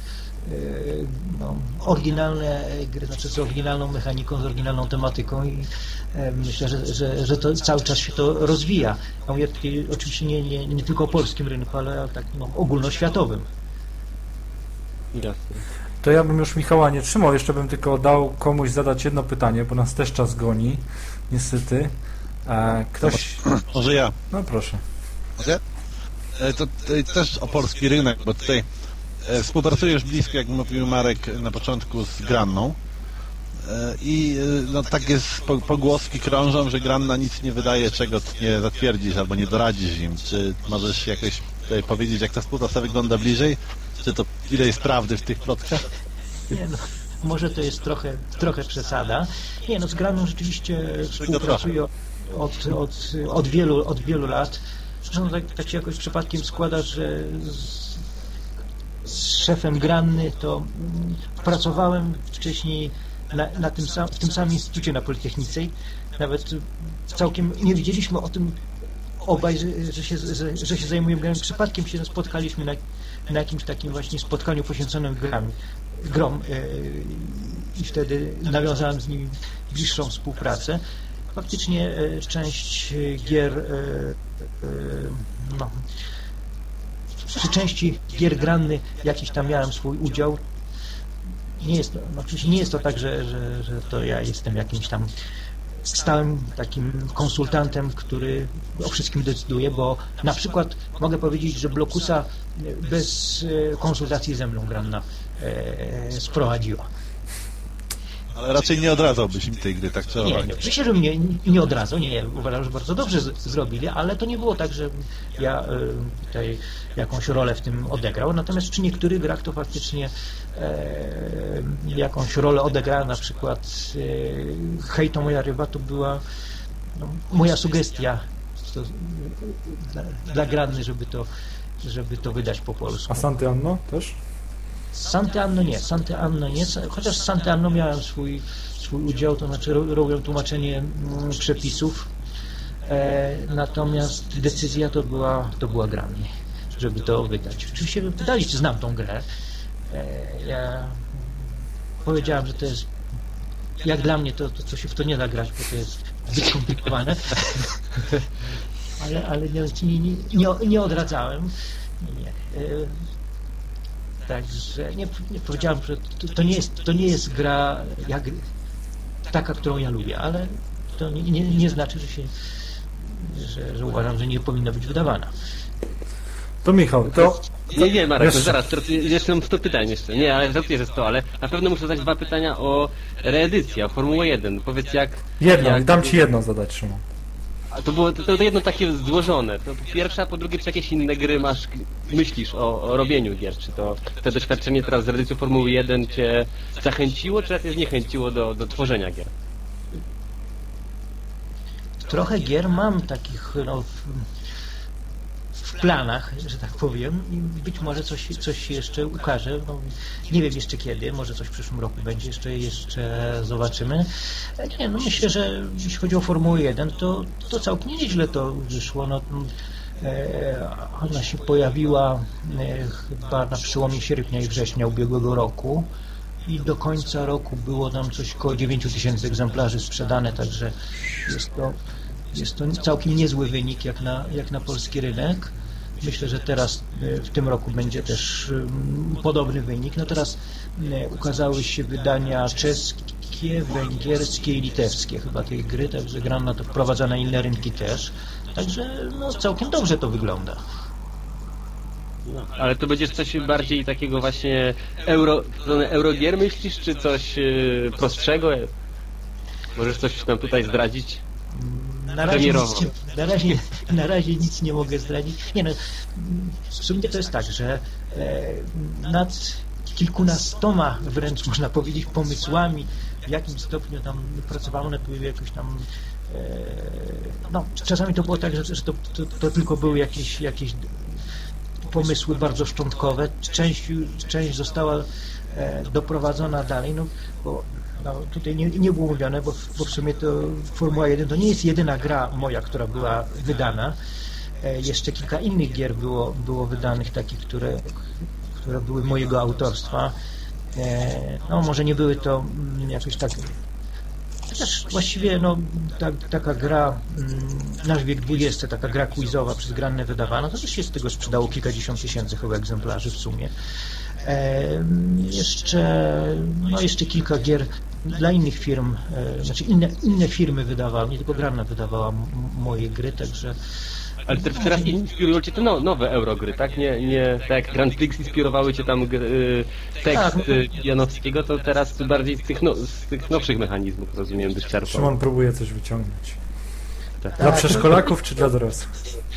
no, oryginalne gry, znaczy z oryginalną mechaniką, z oryginalną tematyką i e, myślę, że, że, że to cały czas się to rozwija. Ja mówię tutaj oczywiście nie, nie, nie tylko o polskim rynku, ale tak no, ogólnoświatowym. Jasne. To ja bym już Michała nie trzymał, jeszcze bym tylko dał komuś zadać jedno pytanie, bo nas też czas goni, niestety. E, ktoś... Może ja. No proszę. Może? E, to, to też o polski rynek, bo tutaj e, współpracujesz blisko, jak mówił Marek na początku, z Granną. E, I e, no, takie po, pogłoski krążą, że Granna nic nie wydaje, czego nie zatwierdzisz albo nie doradzisz im. Czy możesz jakoś tutaj powiedzieć, jak ta współpraca wygląda bliżej? Czy to ile jest prawdy w tych plotkach? Nie, no, może to jest trochę, trochę przesada. Nie, no z Granną rzeczywiście współpracuję od, od, od, wielu, od wielu lat. Zresztą tak, tak się jakoś przypadkiem składa, że z, z szefem Granny to mm, pracowałem wcześniej na, na tym sam, w tym samym instytucie na Politechnice. Nawet całkiem nie wiedzieliśmy o tym obaj, że, że, się, że, że się zajmujemy grami. Przypadkiem się spotkaliśmy na, na jakimś takim właśnie spotkaniu poświęconym grami, grom yy, i wtedy nawiązałem z nimi bliższą współpracę. Faktycznie yy, część gier yy, yy, no, przy części gier Granny jakiś tam miałem swój udział. Nie jest to, no, oczywiście nie jest to tak, że, że, że to ja jestem jakimś tam stałym takim konsultantem, który o wszystkim decyduje, bo na przykład mogę powiedzieć, że Blokusa bez konsultacji ze mną Granna e, sprowadziła. Ale raczej nie odradzałbyś im tej gry, tak czy Nie, nie, oczywiście, że mnie nie od razu, nie, uważam, że bardzo dobrze z, zrobili, ale to nie było tak, że ja y, tutaj jakąś rolę w tym odegrał, natomiast przy niektórych grach to faktycznie e, jakąś rolę odegrała, na przykład e, Hej, to moja ryba, to była no, moja sugestia to, dla, dla Granny, żeby to, żeby to wydać po polsku. A Santy Anno też? Sante Anno nie, Sante Anno nie, chociaż z Sante Anno miałem swój, swój udział, to znaczy robiłem tłumaczenie mm, przepisów, e, natomiast decyzja to była, to była Granny, żeby to wydać. Oczywiście wydali, czy znam tą grę. E, ja powiedziałem, że to jest, jak dla mnie, to, to, to się w to nie da grać, bo to jest zbyt skomplikowane, ale, ale nie, nie, nie, nie odradzałem. Nie. E, Także nie, nie powiedziałem, że to, to, nie jest, to nie jest gra jak, taka, którą ja lubię, ale to nie, nie, nie znaczy, że, się, że, że uważam, że nie powinna być wydawana. To Michał, to... Nie, nie, Marek, Jeszcze. no zaraz, teraz jeszcze mam sto pytań jeszcze. Nie, ale żartuję, że sto, ale na pewno muszę zadać dwa pytania o reedycję, o Formułę jeden. Powiedz jak... Jedno, jak... dam ci jedno zadać, Szymon. A to było to, to jedno takie złożone. To pierwsza, po drugie, czy jakieś inne gry masz, myślisz o, o robieniu gier? Czy to te doświadczenie teraz z edycją Formuły jeden cię zachęciło, czy raczej zniechęciło do, do tworzenia gier? Trochę gier mam takich no, w, w planach, że tak powiem, i być może coś, coś się jeszcze ukaże. No, nie wiem jeszcze kiedy, może coś w przyszłym roku będzie, jeszcze, jeszcze zobaczymy. Nie, no myślę, że jeśli chodzi o Formułę jeden, to, to całkiem nieźle to wyszło. No, e, ona się pojawiła e, chyba na przełomie sierpnia i września ubiegłego roku i do końca roku było tam coś około dziewięć tysięcy egzemplarzy sprzedane, także jest to, jest to całkiem niezły wynik jak na, jak na polski rynek. Myślę, że teraz w tym roku będzie też podobny wynik. No teraz ukazały się wydania czeskie, węgierskie i litewskie chyba tej gry, także Granna to wprowadza na inne rynki też. Także no, całkiem dobrze to wygląda. No, ale to będziesz coś bardziej takiego właśnie euro, eurogier myślisz, czy coś yy, prostszego? Możesz coś nam tutaj zdradzić? Na razie, nic nie, na, razie, na razie nic nie mogę zdradzić. Nie no, w sumie to jest tak, że e, nad kilkunastoma wręcz można powiedzieć pomysłami, w jakim stopniu tam pracowało, one były jakoś tam e, no, czasami to było tak, że, że to, to, to tylko były jakieś, jakieś pomysły bardzo szczątkowe. Część, część została e, doprowadzona dalej, no bo no, tutaj nie, nie było mówione, bo, bo w sumie to Formuła jeden to nie jest jedyna gra moja, która była wydana. E, jeszcze kilka innych gier było, było wydanych, takich, które, które były mojego autorstwa. E, no może nie były to mm, jakoś tak... Chociaż właściwie no, ta, taka gra, mm, Nasz wiek dwudziesty, taka gra quizowa przez Grannę wydawana, to też się z tego sprzedało kilkadziesiąt tysięcy chyba egzemplarzy w sumie. E, jeszcze, no jeszcze kilka gier dla innych firm, e, znaczy inne, inne firmy wydawały, nie tylko Granna wydawała m- moje gry, także... Ale te, teraz inspirują cię te no, nowe Eurogry, tak? Nie, nie tak jak Grand Prix inspirowały cię tam y, tekst Tak. y, Janowskiego, to teraz bardziej z tych, no, z tych nowszych mechanizmów, rozumiem, byś czerpał. Szymon próbuje coś wyciągnąć. Tak. Dla przedszkolaków czy dla dorosłych?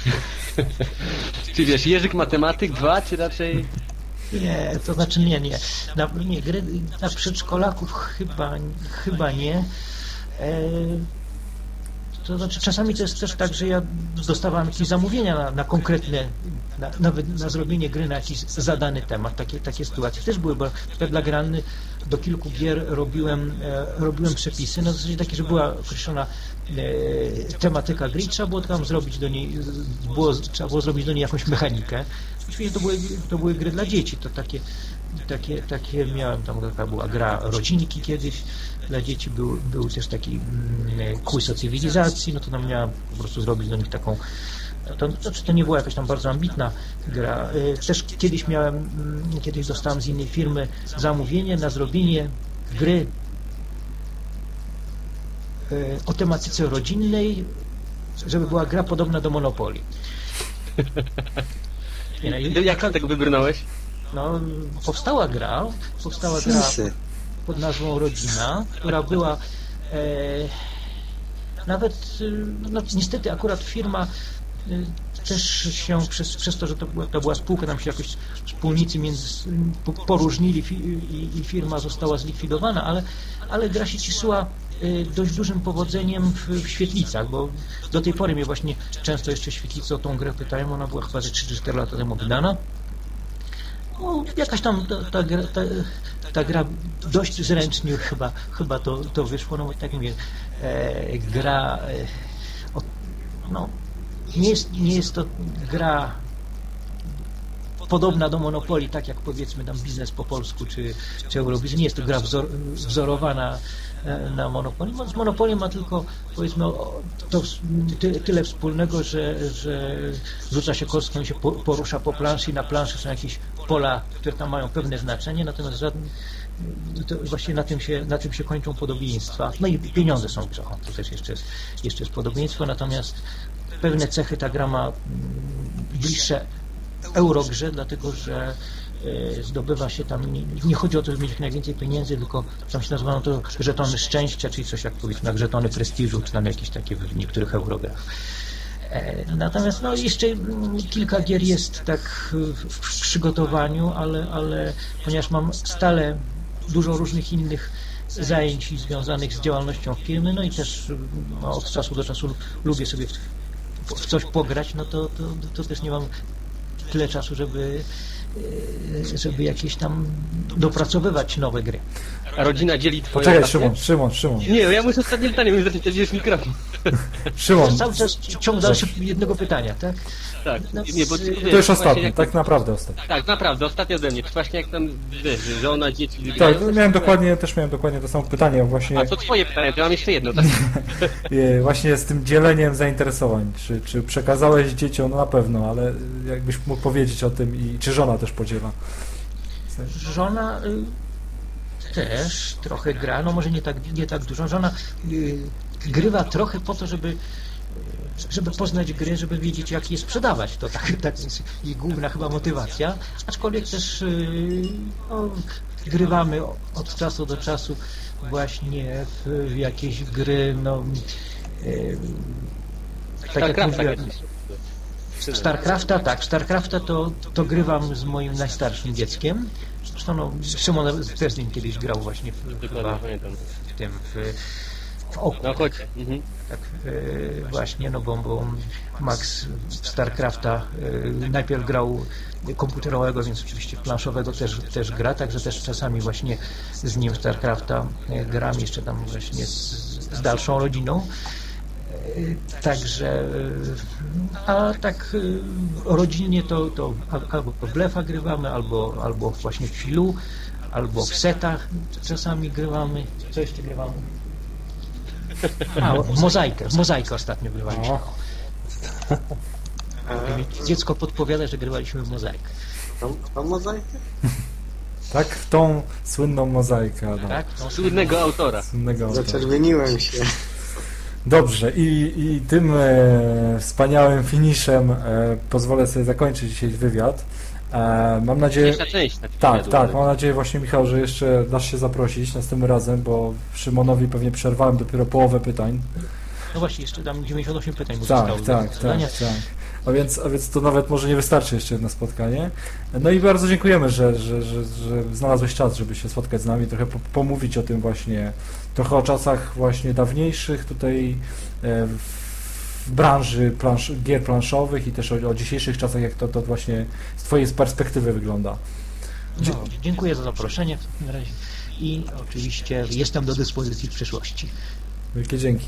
Czy wiesz, Jerzyk Matematyk dwa, czy raczej... Nie, to znaczy nie, nie. Na, nie gry dla przedszkolaków chyba, chyba nie. E, to znaczy czasami to jest też tak, że ja dostawałem jakieś zamówienia na, na konkretne, na, nawet na zrobienie gry na jakiś zadany temat. Takie, takie sytuacje też były, bo dla Granny do kilku gier robiłem, e, robiłem przepisy, no w zasadzie takie, że była określona e, tematyka gry i trzeba było tam zrobić do niej, było, trzeba było zrobić do niej jakąś mechanikę. Oczywiście to były, to były gry dla dzieci, to takie, takie, takie miałem, tam taka była gra Rodzinki kiedyś, dla dzieci był, był też taki mm, quiz o cywilizacji, no to tam miałem po prostu zrobić do nich taką, to, to, to nie była jakaś tam bardzo ambitna gra. Też kiedyś miałem, kiedyś dostałem z innej firmy zamówienie na zrobienie gry o tematyce rodzinnej, żeby była gra podobna do Monopoly. Nie, no, jak tego wybrnąłeś? No, powstała gra, powstała gra pod nazwą Rodzina, która była e, nawet, no niestety akurat firma e, też się przez, przez to, że to była, to była spółka, tam się jakoś wspólnicy między, poróżnili fi, i, i firma została zlikwidowana, ale, ale gra się cieszyła dość dużym powodzeniem w, w Świetlicach, bo do tej pory mnie właśnie często jeszcze Świetlice o tą grę pytają, ona była chyba ze trzy czy cztery lata temu wydana. No, jakaś tam ta, ta, gra, ta, ta gra dość zręcznie chyba, chyba to, to wyszło, no bo tak mówię, e, gra e, o, no, nie jest, nie jest to gra podobna do Monopoly, tak jak powiedzmy tam Biznes po polsku czy, czy Eurobiznes. Nie jest to gra wzor, wzorowana na Monopoly. Z Monopoly ma tylko powiedzmy to ty, tyle wspólnego, że, że rzuca się kostką i się porusza po planszy i na planszy są jakieś pola, które tam mają pewne znaczenie, natomiast żadne, to właśnie na tym, się, na tym się kończą podobieństwa. No i pieniądze są w grze, to też jeszcze jest, jeszcze jest podobieństwo, natomiast pewne cechy ta gra ma bliższe Eurogrze, dlatego że zdobywa się tam, nie, nie chodzi o to, żeby mieć jak najwięcej pieniędzy, tylko tam się nazywają to żetony szczęścia, czyli coś jak powiedzmy jak żetony prestiżu, czy tam jakieś takie w niektórych Eurograch. Natomiast no jeszcze kilka gier jest tak w przygotowaniu, ale, ale ponieważ mam stale dużo różnych innych zajęć związanych z działalnością firmy, no i też no, od czasu do czasu lubię sobie w, w coś pograć, no to, to, to też nie mam tyle czasu, żeby żeby jakieś tam dopracowywać nowe gry. A rodzina dzieli twoje... Poczekaj, Szymon, Szymon, Szymon. Nie, ja muszę ostatnie pytanie, mi zacząć jest mikrofon. Szymon. Cały czas ciąg dalszy jednego pytania, tak? Tak. No, nie, bo, to już ostatni, jak... tak naprawdę ostatni. Tak, naprawdę, ostatni ode mnie. Właśnie jak tam, wiesz, żona, dzieci... Tak, miałem dokładnie, też miałem dokładnie to samo pytanie, właśnie... A to twoje pytanie, to mam jeszcze jedno. Tak? Właśnie z tym dzieleniem zainteresowań. Czy, czy przekazałeś dzieciom? No na pewno, ale jakbyś mógł powiedzieć o tym i czy żona też podziela? Żona y, też trochę gra, no może nie tak, nie tak dużo. Żona y, grywa trochę po to, żeby żeby poznać gry, żeby wiedzieć, jak je sprzedawać. To tak, tak jest jej główna chyba motywacja. Aczkolwiek też y, no, grywamy od czasu do czasu właśnie w, w jakieś gry, no y, tak jak mówiłem, Starcrafta, tak, Starcrafta to, to grywam z moim najstarszym dzieckiem. Zresztą no, Szymon też z nim kiedyś grał właśnie w, w, w tym w w oku. No chodź. Mhm. Tak, e, właśnie, no bo, bo Max w StarCrafta e, najpierw grał komputerowego, więc oczywiście planszowego też, też gra, także też czasami właśnie z nim StarCrafta e, gram jeszcze tam właśnie z, z dalszą rodziną. E, także, e, a tak e, rodzinnie to, to albo w Blefa grywamy, albo, albo właśnie w Filu, albo w setach czasami grywamy. Co jeszcze grywamy? A, w mozaikę, w mozaikę ostatnio grywaliśmy. Dziecko podpowiada, że grywaliśmy w mozaikę. Tą, tą mozaikę? Tak, w tą słynną mozaikę, Adam. Tak? No, Słynnego autora. Słynnego autora. Zaczerwieniłem się. Dobrze, i, i tym e, wspaniałym finiszem e, pozwolę sobie zakończyć dzisiaj wywiad. E, mam nadzieję... Pierwsza część. Tak, Tak, wywiadu, tak, ale- mam nadzieję właśnie, Michał, że jeszcze dasz się zaprosić następnym razem, bo Szymonowi pewnie przerwałem dopiero połowę pytań. no właśnie, jeszcze tam dziewięćdziesiąt osiem pytań mu Tak, zostało. do tak, tak, zadania. tak. A więc, a więc to nawet może nie wystarczy jeszcze jedno spotkanie. No i bardzo dziękujemy, że, że, że, że znalazłeś czas, żeby się spotkać z nami, trochę po, pomówić o tym właśnie, trochę o czasach właśnie dawniejszych tutaj e, w branży plansz, gier planszowych i też o, o dzisiejszych czasach, jak to, to właśnie z twojej perspektywy wygląda. No, dziękuję za zaproszenie w takim razie i oczywiście jestem do dyspozycji w przyszłości. Wielkie dzięki.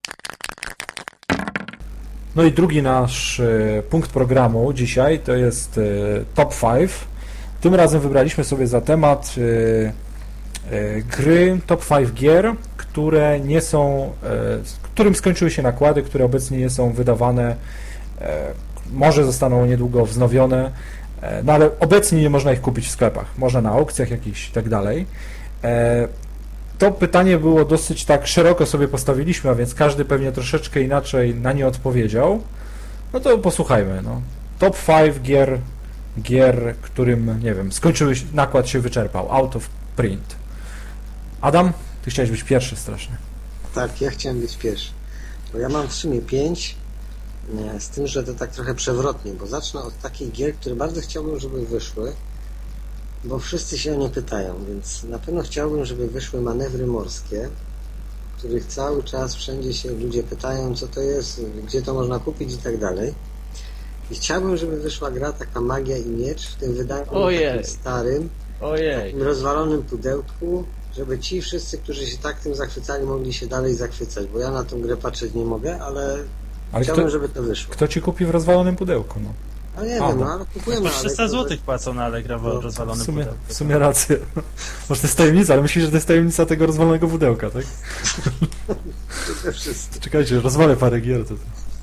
No i drugi nasz e, punkt programu dzisiaj to jest e, Top pięć. Tym razem wybraliśmy sobie za temat e, e, gry, Top pięć gier, które nie są, e, z którym skończyły się nakłady, które obecnie nie są wydawane, e, może zostaną niedługo wznowione, e, no ale obecnie nie można ich kupić w sklepach, można na aukcjach jakichś i tak dalej. E, To pytanie było dosyć tak szeroko sobie postawiliśmy, a więc każdy pewnie troszeczkę inaczej na nie odpowiedział. No to posłuchajmy. No. Top pięć gier, gier, którym, nie wiem, skończyły się, nakład się wyczerpał, out of print. Adam, ty chciałeś być pierwszy strasznie. Tak, ja chciałem być pierwszy. Bo ja mam w sumie pięć, nie, z tym, że to tak trochę przewrotnie, bo zacznę od takich gier, które bardzo chciałbym, żeby wyszły, bo wszyscy się o nie pytają, więc na pewno chciałbym, żeby wyszły Manewry Morskie, których cały czas wszędzie się ludzie pytają, co to jest, gdzie to można kupić i tak dalej. I chciałbym, żeby wyszła gra taka Magia i Miecz w tym wydaniu Ojej. takim starym, Ojej. takim rozwalonym pudełku, żeby ci wszyscy, którzy się tak tym zachwycali, mogli się dalej zachwycać, bo ja na tę grę patrzeć nie mogę, ale, Ale chciałbym, kto, żeby to wyszło. kto ci kupi w rozwalonym pudełku? No. No nie A, wiem, no. no ale kupujemy. Po ale trzysta to- złotych płacą na Allegra w No, rozwalonym W sumie, pudełku. w sumie rację. Może to jest tajemnica, ale myślisz, że to jest tajemnica tego rozwalonego pudełka, tak? to wszyscy. Czekajcie, rozwalę parę gier. To...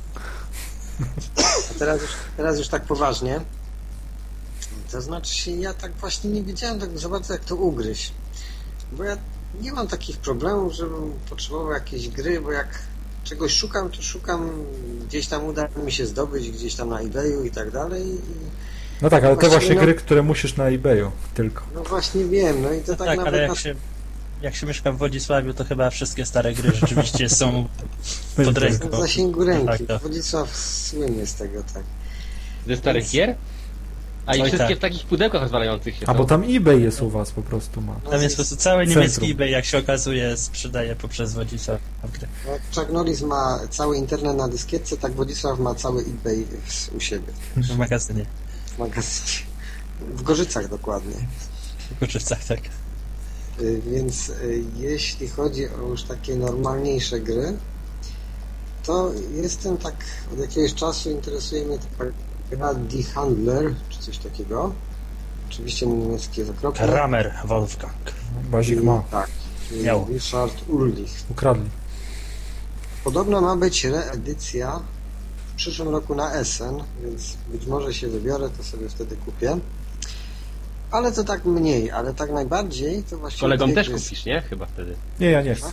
A teraz już, teraz już tak poważnie. To znaczy się, ja tak właśnie nie wiedziałem tak za bardzo, jak to ugryźć. Bo ja nie mam takich problemów, żebym potrzebował jakiejś gry, bo jak czegoś szukam, to szukam, gdzieś tam uda mi się zdobyć, gdzieś tam na eBayu i tak dalej. I, No tak, ale te Właściwie właśnie no- gry, które musisz na eBayu tylko. no właśnie wiem, no i to tak, Tak, nawet ale na... jak się, jak się mieszka w Wodzisławiu, to chyba wszystkie stare gry rzeczywiście są pod ręką. w zasięgu ręki. Tak, tak. Wodzisław słynie z tego, tak. Ze starych gier? A i Oj, wszystkie tak. w takich pudełkach rozwalających się A są. bo tam eBay jest u was po prostu, ma. Tam jest po prostu cały niemiecki Centrum. eBay, jak się okazuje, sprzedaje poprzez Wodzisław gry. Jak Chuck Norris ma cały internet na dyskietce, tak Wodzisław ma cały eBay u siebie W magazynie. w magazynie. W Gorzycach dokładnie. W Kurczycach, tak. Y, Więc y, jeśli chodzi o już takie normalniejsze gry, to jestem tak od jakiegoś czasu interesuje mnie taka gra Die Handler, czy coś takiego. Oczywiście mój niemiecki jest okropny. Kramer Wolfgang. Bazik ma. Tak. czyli Miał. Richard Ulrich. Ukradli. Podobno ma być reedycja w przyszłym roku na Essen, więc być może się wybiorę, to sobie wtedy kupię. Ale to tak mniej, ale tak najbardziej to właściwie... Kolegom dwie też gry- kupisz, nie? Chyba wtedy. Nie, ja nie chcę.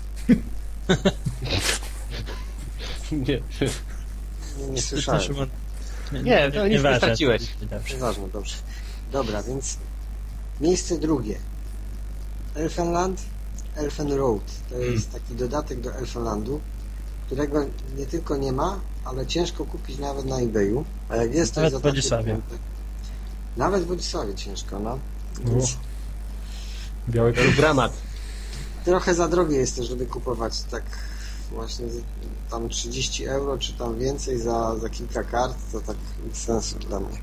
Nie. Nie, nie słyszałem. Nie, to nic nie straciłeś. Dobrze. Nieważne, dobrze. Dobra, więc miejsce drugie. Elfenland, Elfen Road. To jest taki dodatek do Elfenlandu, którego nie tylko nie ma, ale ciężko kupić nawet na eBayu. A jak jest, to Nawet jest w Wodzisławie. Nawet w Wodzisławie ciężko, no. O. Więc Biały To jest dramat. trochę za drogie jest to, żeby kupować tak właśnie z- tam trzydzieści euro, czy tam więcej za, za kilka kart, to tak bez sensu dla mnie.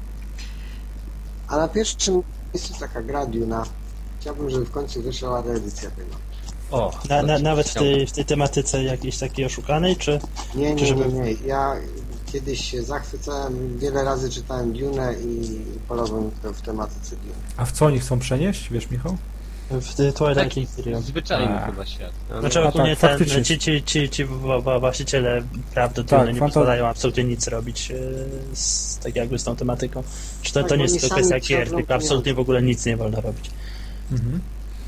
A na pierwszym miejscu taka gra Duna. Chciałbym, żeby w końcu wyszła reedycja tego. O, Na, na, nawet w tej, w tej tematyce jakiejś takiej oszukanej, czy... Nie, Czy nie, żeby- nie, nie. Ja kiedyś się zachwycałem, wiele razy czytałem Dune i polowałem w tematyce Dune. A w co oni chcą przenieść, wiesz, Michał? W tej Twilight Taki Imperium. zwyczajny A. chyba świat. No, Znaczy A ogólnie tak, ten, faktycznie. ci, ci, ci, ci wa- wa- właściciele praw do Tak, Dune nie fanta- pozwalają absolutnie nic robić e, z, tak jakby z tą tematyką. Czy to, Tak, to nie bo jest oni tylko sami kwestia gier, kradną tylko absolutnie w ogóle nic nie wolno robić. Mhm.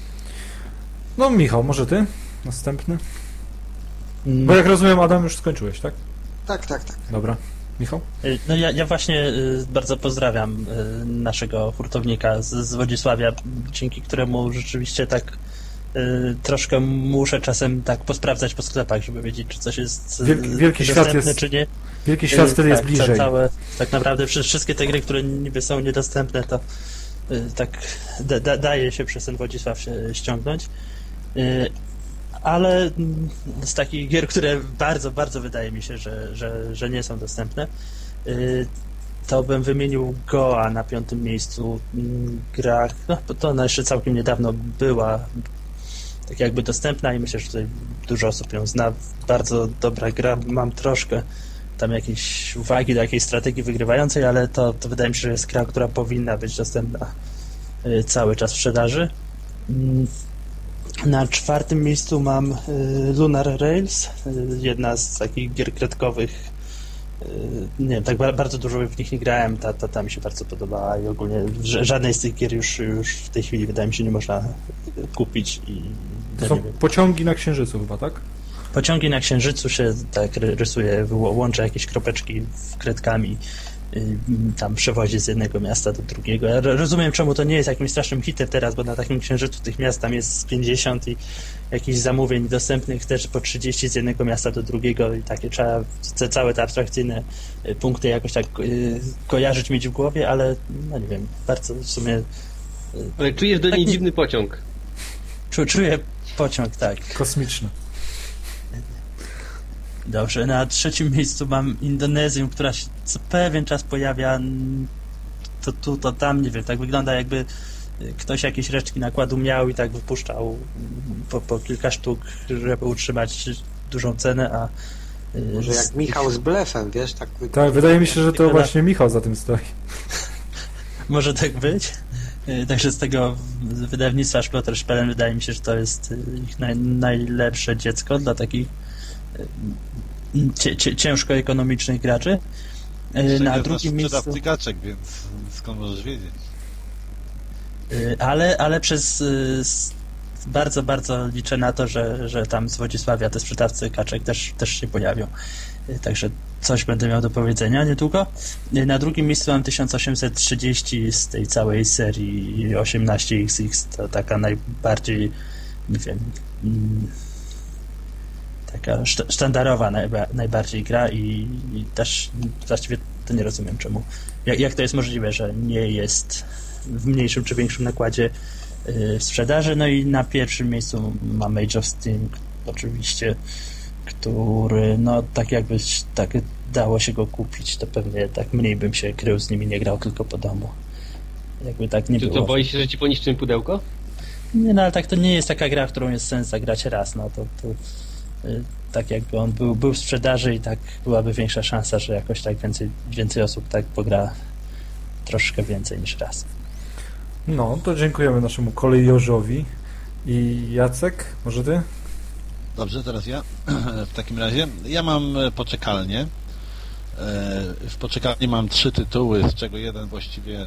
No Michał, może ty? Następny? Mm. Bo jak rozumiem, Adam, już skończyłeś, tak? Tak, tak, tak. Dobra. Michał? Y, No ja, ja właśnie y, bardzo pozdrawiam y, naszego hurtownika z, z Wodzisławia, dzięki któremu rzeczywiście tak y, troszkę muszę czasem tak posprawdzać po sklepach, żeby wiedzieć, czy coś jest y, Wielki- wielki świat dostępne, jest- czy nie. Wielki świat Y, wtedy jest tak, bliżej. ca- Całe, tak naprawdę wszy- wszystkie te gry, które niby są niedostępne, to y, tak da, da, daje się przez ten Wodzisław się ściągnąć. Y, Ale mm, z takich gier, które bardzo, bardzo wydaje mi się, że, że, że nie są dostępne, y, to bym wymienił Goa na piątym miejscu. Mm, Gra, no, to ona jeszcze całkiem niedawno była tak jakby dostępna i myślę, że tutaj dużo osób ją zna. Bardzo dobra gra. Mam troszkę tam jakieś uwagi do jakiejś strategii wygrywającej, ale to, to wydaje mi się, że jest gra, która powinna być dostępna y, cały czas w sprzedaży. Mm, Na czwartym miejscu mam y, Lunar Rails, y, jedna z takich gier kredkowych. Y, nie wiem, tak ba- bardzo dużo w nich nie grałem, ta, ta, ta mi się bardzo podobała i ogólnie ż- żadnej z tych gier już, już w tej chwili wydaje mi się nie można y, kupić i To no, są nie wiem. pociągi na Księżycu chyba, tak? Pociągi na Księżycu się tak ry- rysuje, wyło- łączy jakieś kropeczki w kredkami, y, tam przewozi z jednego miasta do drugiego. Ja ro- rozumiem, czemu to nie jest jakimś strasznym hitem teraz, bo na takim Księżycu tych miast tam jest z pięćdziesiąt i jakichś zamówień dostępnych też po trzydzieści z jednego miasta do drugiego i takie trzeba te, całe te abstrakcyjne y, punkty jakoś tak y, kojarzyć, mieć w głowie, ale no nie wiem, bardzo w sumie Ale czujesz do niej Taki- dziwny pociąg. czu, czuję pociąg, tak. Kosmiczne. Dobrze, na trzecim miejscu mam Indonezję, która się co pewien czas pojawia mm, to tu, to tam, nie wiem, tak wygląda jakby y, ktoś jakieś resztki nakładu miał i tak wypuszczał mm, po, po kilka sztuk, żeby utrzymać dużą cenę, a y, Może jak z Michał tych- z blefem, wiesz, tak... Tak, wydaje mi się, że to Tylko na- właśnie Michał za tym stoi. Może tak być. Y, Także z tego w- wydawnictwa Szplotter-Szpelen wydaje mi się, że to jest y, ich naj, najlepsze dziecko dla takich y, cie, cie, ciężko ekonomicznych graczy. Y, Jeszcze Na nie drugim znasz miejscu... sprzedawcy gaczek, więc skąd możesz wiedzieć? Y, Ale, ale przez y, s- bardzo, bardzo liczę na to, że, że tam z Wodzisławia te sprzedawcy kaczek też, też się pojawią. Y, Także coś będę miał do powiedzenia niedługo. Y, Na drugim miejscu mam tysiąc osiemset trzydzieści z tej całej serii osiemnaście iks iks. To taka najbardziej, nie wiem, mm, taka szta- sztandarowa najba, najbardziej gra i, i też właściwie to nie rozumiem czemu. Jak, jak to jest możliwe, że nie jest w mniejszym czy większym nakładzie y, w sprzedaży. No i na pierwszym miejscu mam Age of Steam, k- oczywiście, który no tak jakby tak dało się go kupić, to pewnie tak mniej bym się krył z nimi, nie grał tylko po domu. Jakby tak nie Czy było. to boi się, że ci poniszczymy pudełko? Nie, no ale tak to nie jest taka gra, w którą jest sens zagrać raz, no to, to y, tak jakby on był, był w sprzedaży i tak byłaby większa szansa, że jakoś tak więcej, więcej osób tak pogra troszkę więcej niż raz. No, to dziękujemy naszemu kolejorzowi. I Jacek, może ty? Dobrze, teraz ja. W takim razie ja mam e, poczekalnię. E, W poczekalni mam trzy tytuły, z czego jeden właściwie,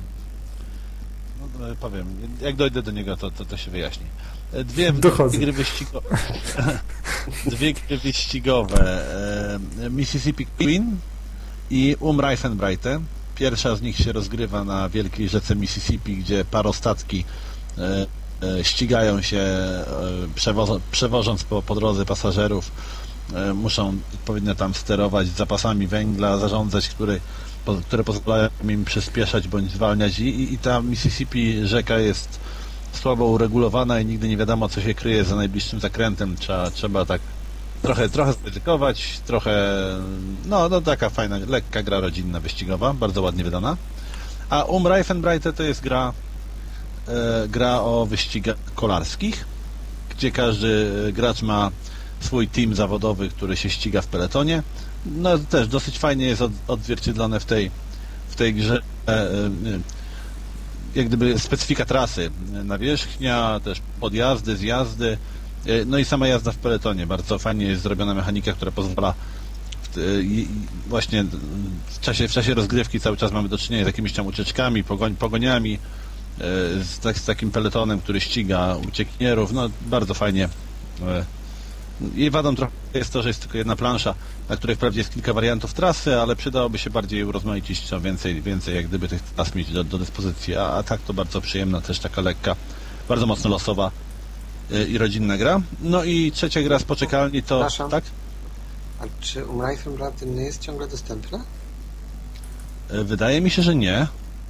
no e, powiem, jak dojdę do niego, to, to, to się wyjaśni. E, Dwie, Dochodzę. dwie gry wyścigowe. Dwie gry wyścigowe. e, Mississippi Queen i Um Reifenbreite. Pierwsza z nich się rozgrywa na wielkiej rzece Mississippi, gdzie parostatki e, e, ścigają się, e, przewozo, przewożąc po, po drodze pasażerów. E, muszą odpowiednio tam sterować zapasami węgla, zarządzać, który, po, które pozwalają im przyspieszać bądź zwalniać. I, i, I ta Mississippi rzeka jest słabo uregulowana i nigdy nie wiadomo, co się kryje za najbliższym zakrętem. Trzeba, trzeba tak trochę, trochę ryzykować, trochę, no, no taka fajna, lekka gra rodzinna, wyścigowa, bardzo ładnie wydana. A Um Reifenbreite to jest gra, e, gra o wyścigach kolarskich, gdzie każdy gracz ma swój team zawodowy, który się ściga w peletonie. No też dosyć fajnie jest od, odzwierciedlone w tej, w tej grze e, e, jak gdyby specyfika trasy, nawierzchnia, też podjazdy, zjazdy, e, no i sama jazda w peletonie. Bardzo fajnie jest zrobiona mechanika, która pozwala w, e, i, właśnie w czasie, w czasie rozgrywki cały czas mamy do czynienia z jakimiś tam ucieczkami, pogoń, pogoniami, e, z, tak, z takim peletonem, który ściga uciekinierów. No bardzo fajnie. E, Jej wadą trochę jest to, że jest tylko jedna plansza, na której wprawdzie jest kilka wariantów trasy, ale przydałoby się bardziej urozmaicić, trzeba więcej, więcej jak gdyby tych tras mieć do, do dyspozycji, a, a tak to bardzo przyjemna, też taka lekka, bardzo mocno losowa y, i rodzinna gra. No i trzecia gra z poczekalni to... Przepraszam. Tak? A czy Um Reifenbreite nie jest ciągle dostępna? Y, Wydaje mi się, że nie.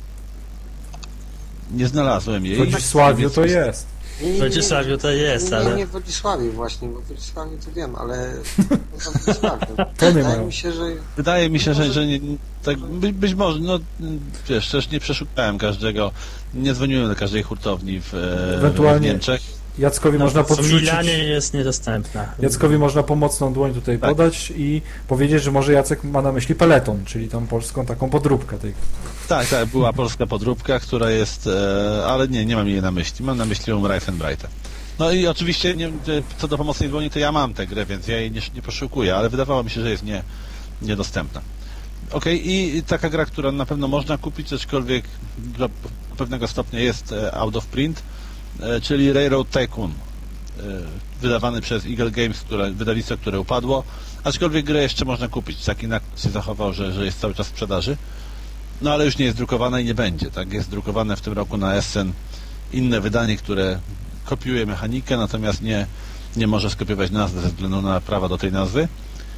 Nie znalazłem jej. W Wodzisławiu to jest. Nie, nie, W nie, Wodzisławiu to jest, nie, nie, ale... nie w Wodzisławiu właśnie, bo w Wodzisławiu to wiem, ale poza Wodzisławiem. To nie Wydaje mają. mi się, że... Wydaje mi się, że, że nie, tak, być, być może, no wiesz, też nie przeszukałem każdego, nie dzwoniłem do każdej hurtowni w, e, Ewentualnie- w Niemczech. Jackowi No, można w podrzucić... Milanie jest niedostępna. Jackowi można pomocną dłoń tutaj Tak. podać i powiedzieć, że może Jacek ma na myśli peleton, czyli tą polską taką podróbkę tej. Tak, tak, była polska podróbka, która jest, e, ale nie, nie mam jej na myśli, mam na myśli Um Reifenbreite. No i oczywiście nie, co do pomocnej dłoni, to ja mam tę grę, więc ja jej nie, nie poszukuję, ale wydawało mi się, że jest nie, niedostępna. Okej, okay, i taka gra, która na pewno można kupić, aczkolwiek do pewnego stopnia jest e, out of print, e, czyli Railroad Tycoon, e, wydawany przez Eagle Games, które, wydawnictwo, które upadło, aczkolwiek grę jeszcze można kupić. Taki nakład się zachował, że, że jest cały czas w sprzedaży. No ale już nie jest drukowane i nie będzie. Tak, jest drukowane w tym roku na Essen inne wydanie, które kopiuje mechanikę, natomiast nie, nie może skopiować nazwy ze względu na prawa do tej nazwy.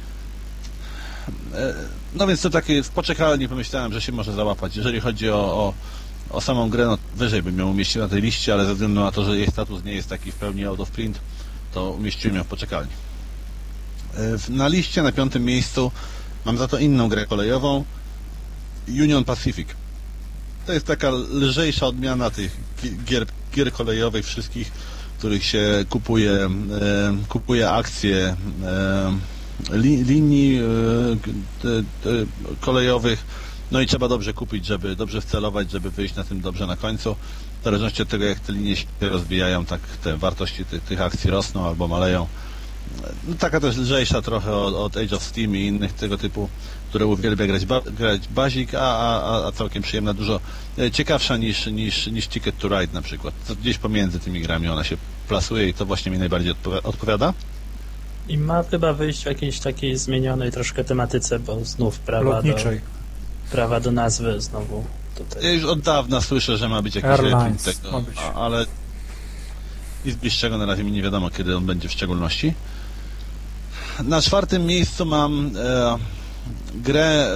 No więc to takie w poczekalni pomyślałem, że się może załapać. Jeżeli chodzi o, o, o samą grę, no wyżej bym ją umieścił na tej liście, ale ze względu na to, że jej status nie jest taki w pełni out of print, to umieściłem ją w poczekalni. Na liście na piątym miejscu mam za to inną grę kolejową, Union Pacific. To jest taka lżejsza odmiana tych gier, gier kolejowych wszystkich, w których się kupuje, e, kupuje akcje e, li, linii e, e, e, kolejowych, no i trzeba dobrze kupić, żeby dobrze wcelować, żeby wyjść na tym dobrze na końcu. W zależności od tego, jak te linie się rozwijają, tak te wartości tych, tych akcji rosną albo maleją. No, taka też lżejsza trochę od, od Age of Steam i innych tego typu, które uwielbia grać, ba, grać Bazik, a, a, a całkiem przyjemna, dużo ciekawsza niż, niż, niż Ticket to Ride na przykład. To gdzieś pomiędzy tymi grami ona się plasuje i to właśnie mi najbardziej odpowiada. I ma chyba wyjść w jakiejś takiej zmienionej troszkę tematyce, bo znów prawa do, Lotniczej. prawa do nazwy znowu tutaj. Ja już od dawna słyszę, że ma być jakiś Airlines, reprint tego, ma być. a- ale nic bliższego na razie mi nie wiadomo, kiedy on będzie w szczególności. Na czwartym miejscu mam e, grę e,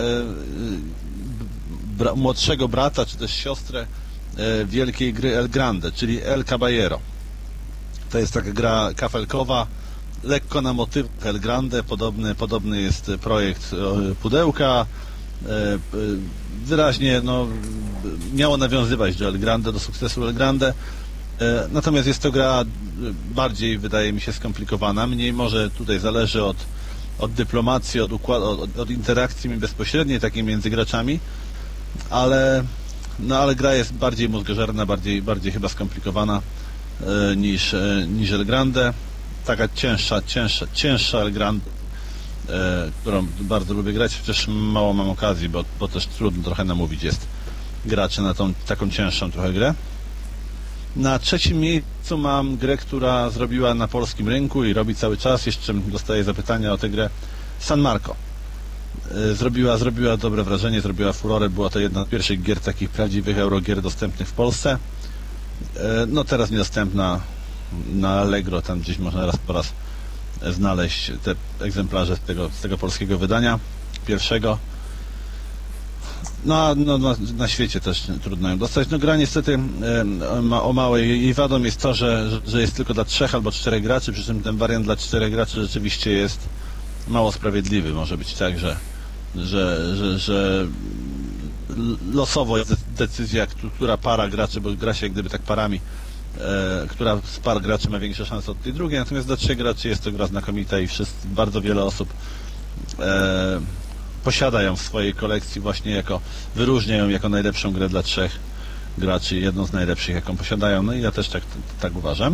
bra, młodszego brata, czy też siostrę e, wielkiej gry El Grande, czyli El Caballero. To jest taka gra kafelkowa, lekko na motyw El Grande, podobny, podobny jest projekt e, pudełka, e, e, wyraźnie no, miało nawiązywać do El Grande, do sukcesu El Grande. Natomiast jest to gra bardziej, wydaje mi się, skomplikowana. Mniej może tutaj zależy od, od dyplomacji, od, układ, od, od interakcji bezpośredniej takiej między graczami, ale, no, ale gra jest bardziej mózgożerna, bardziej, bardziej chyba skomplikowana e, niż, e, niż El Grande. Taka cięższa, cięższa, cięższa El Grande, e, którą bardzo lubię grać, chociaż mało mam okazji, bo, bo też trudno trochę namówić jest graczy na tą taką cięższą trochę grę. Na trzecim miejscu mam grę, która zrobiła na polskim rynku i robi cały czas, jeszcze dostaję zapytania o tę grę, San Marco. Zrobiła, zrobiła dobre wrażenie, zrobiła furorę, była to jedna z pierwszych gier, takich prawdziwych eurogier dostępnych w Polsce. No teraz niedostępna na Allegro, tam gdzieś można raz po raz znaleźć te egzemplarze z tego, z tego polskiego wydania, pierwszego. No, no, no na świecie też trudno ją dostać. No gra niestety e, ma, o małej jej wadą jest to, że, że jest tylko dla trzech albo czterech graczy, przy czym ten wariant dla czterech graczy rzeczywiście jest mało sprawiedliwy. Może być tak, że, że, że, że losowo jest decyzja, która para graczy, bo gra się jak gdyby tak parami, e, która z par graczy ma większe szanse od tej drugiej, natomiast dla trzech graczy jest to gra znakomita i wszyscy, bardzo wiele osób e, posiada ją w swojej kolekcji właśnie jako, wyróżnia ją jako najlepszą grę dla trzech graczy, jedną z najlepszych, jaką posiadają, no i ja też tak, tak uważam.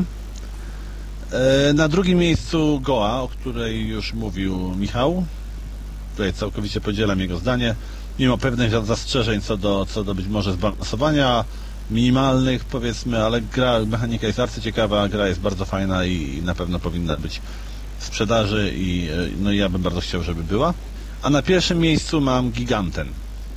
E, na drugim miejscu Goa, o której już mówił Michał. Tutaj całkowicie podzielam jego zdanie. Mimo pewnych zastrzeżeń co do, co do być może zbalansowania minimalnych, powiedzmy, ale gra, mechanika jest arcyciekawa, gra jest bardzo fajna i, i na pewno powinna być w sprzedaży i no i ja bym bardzo chciał, żeby była. A na pierwszym miejscu mam Giganten.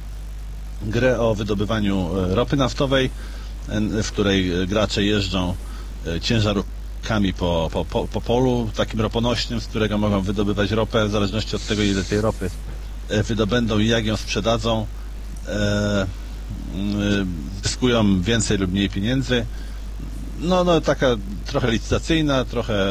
Grę o wydobywaniu ropy naftowej, w której gracze jeżdżą ciężarówkami po, po, po, po polu takim roponośnym, z którego mogą wydobywać ropę, w zależności od tego, ile tej ropy wydobędą i jak ją sprzedadzą, e, zyskują więcej lub mniej pieniędzy. No, no taka trochę licytacyjna, trochę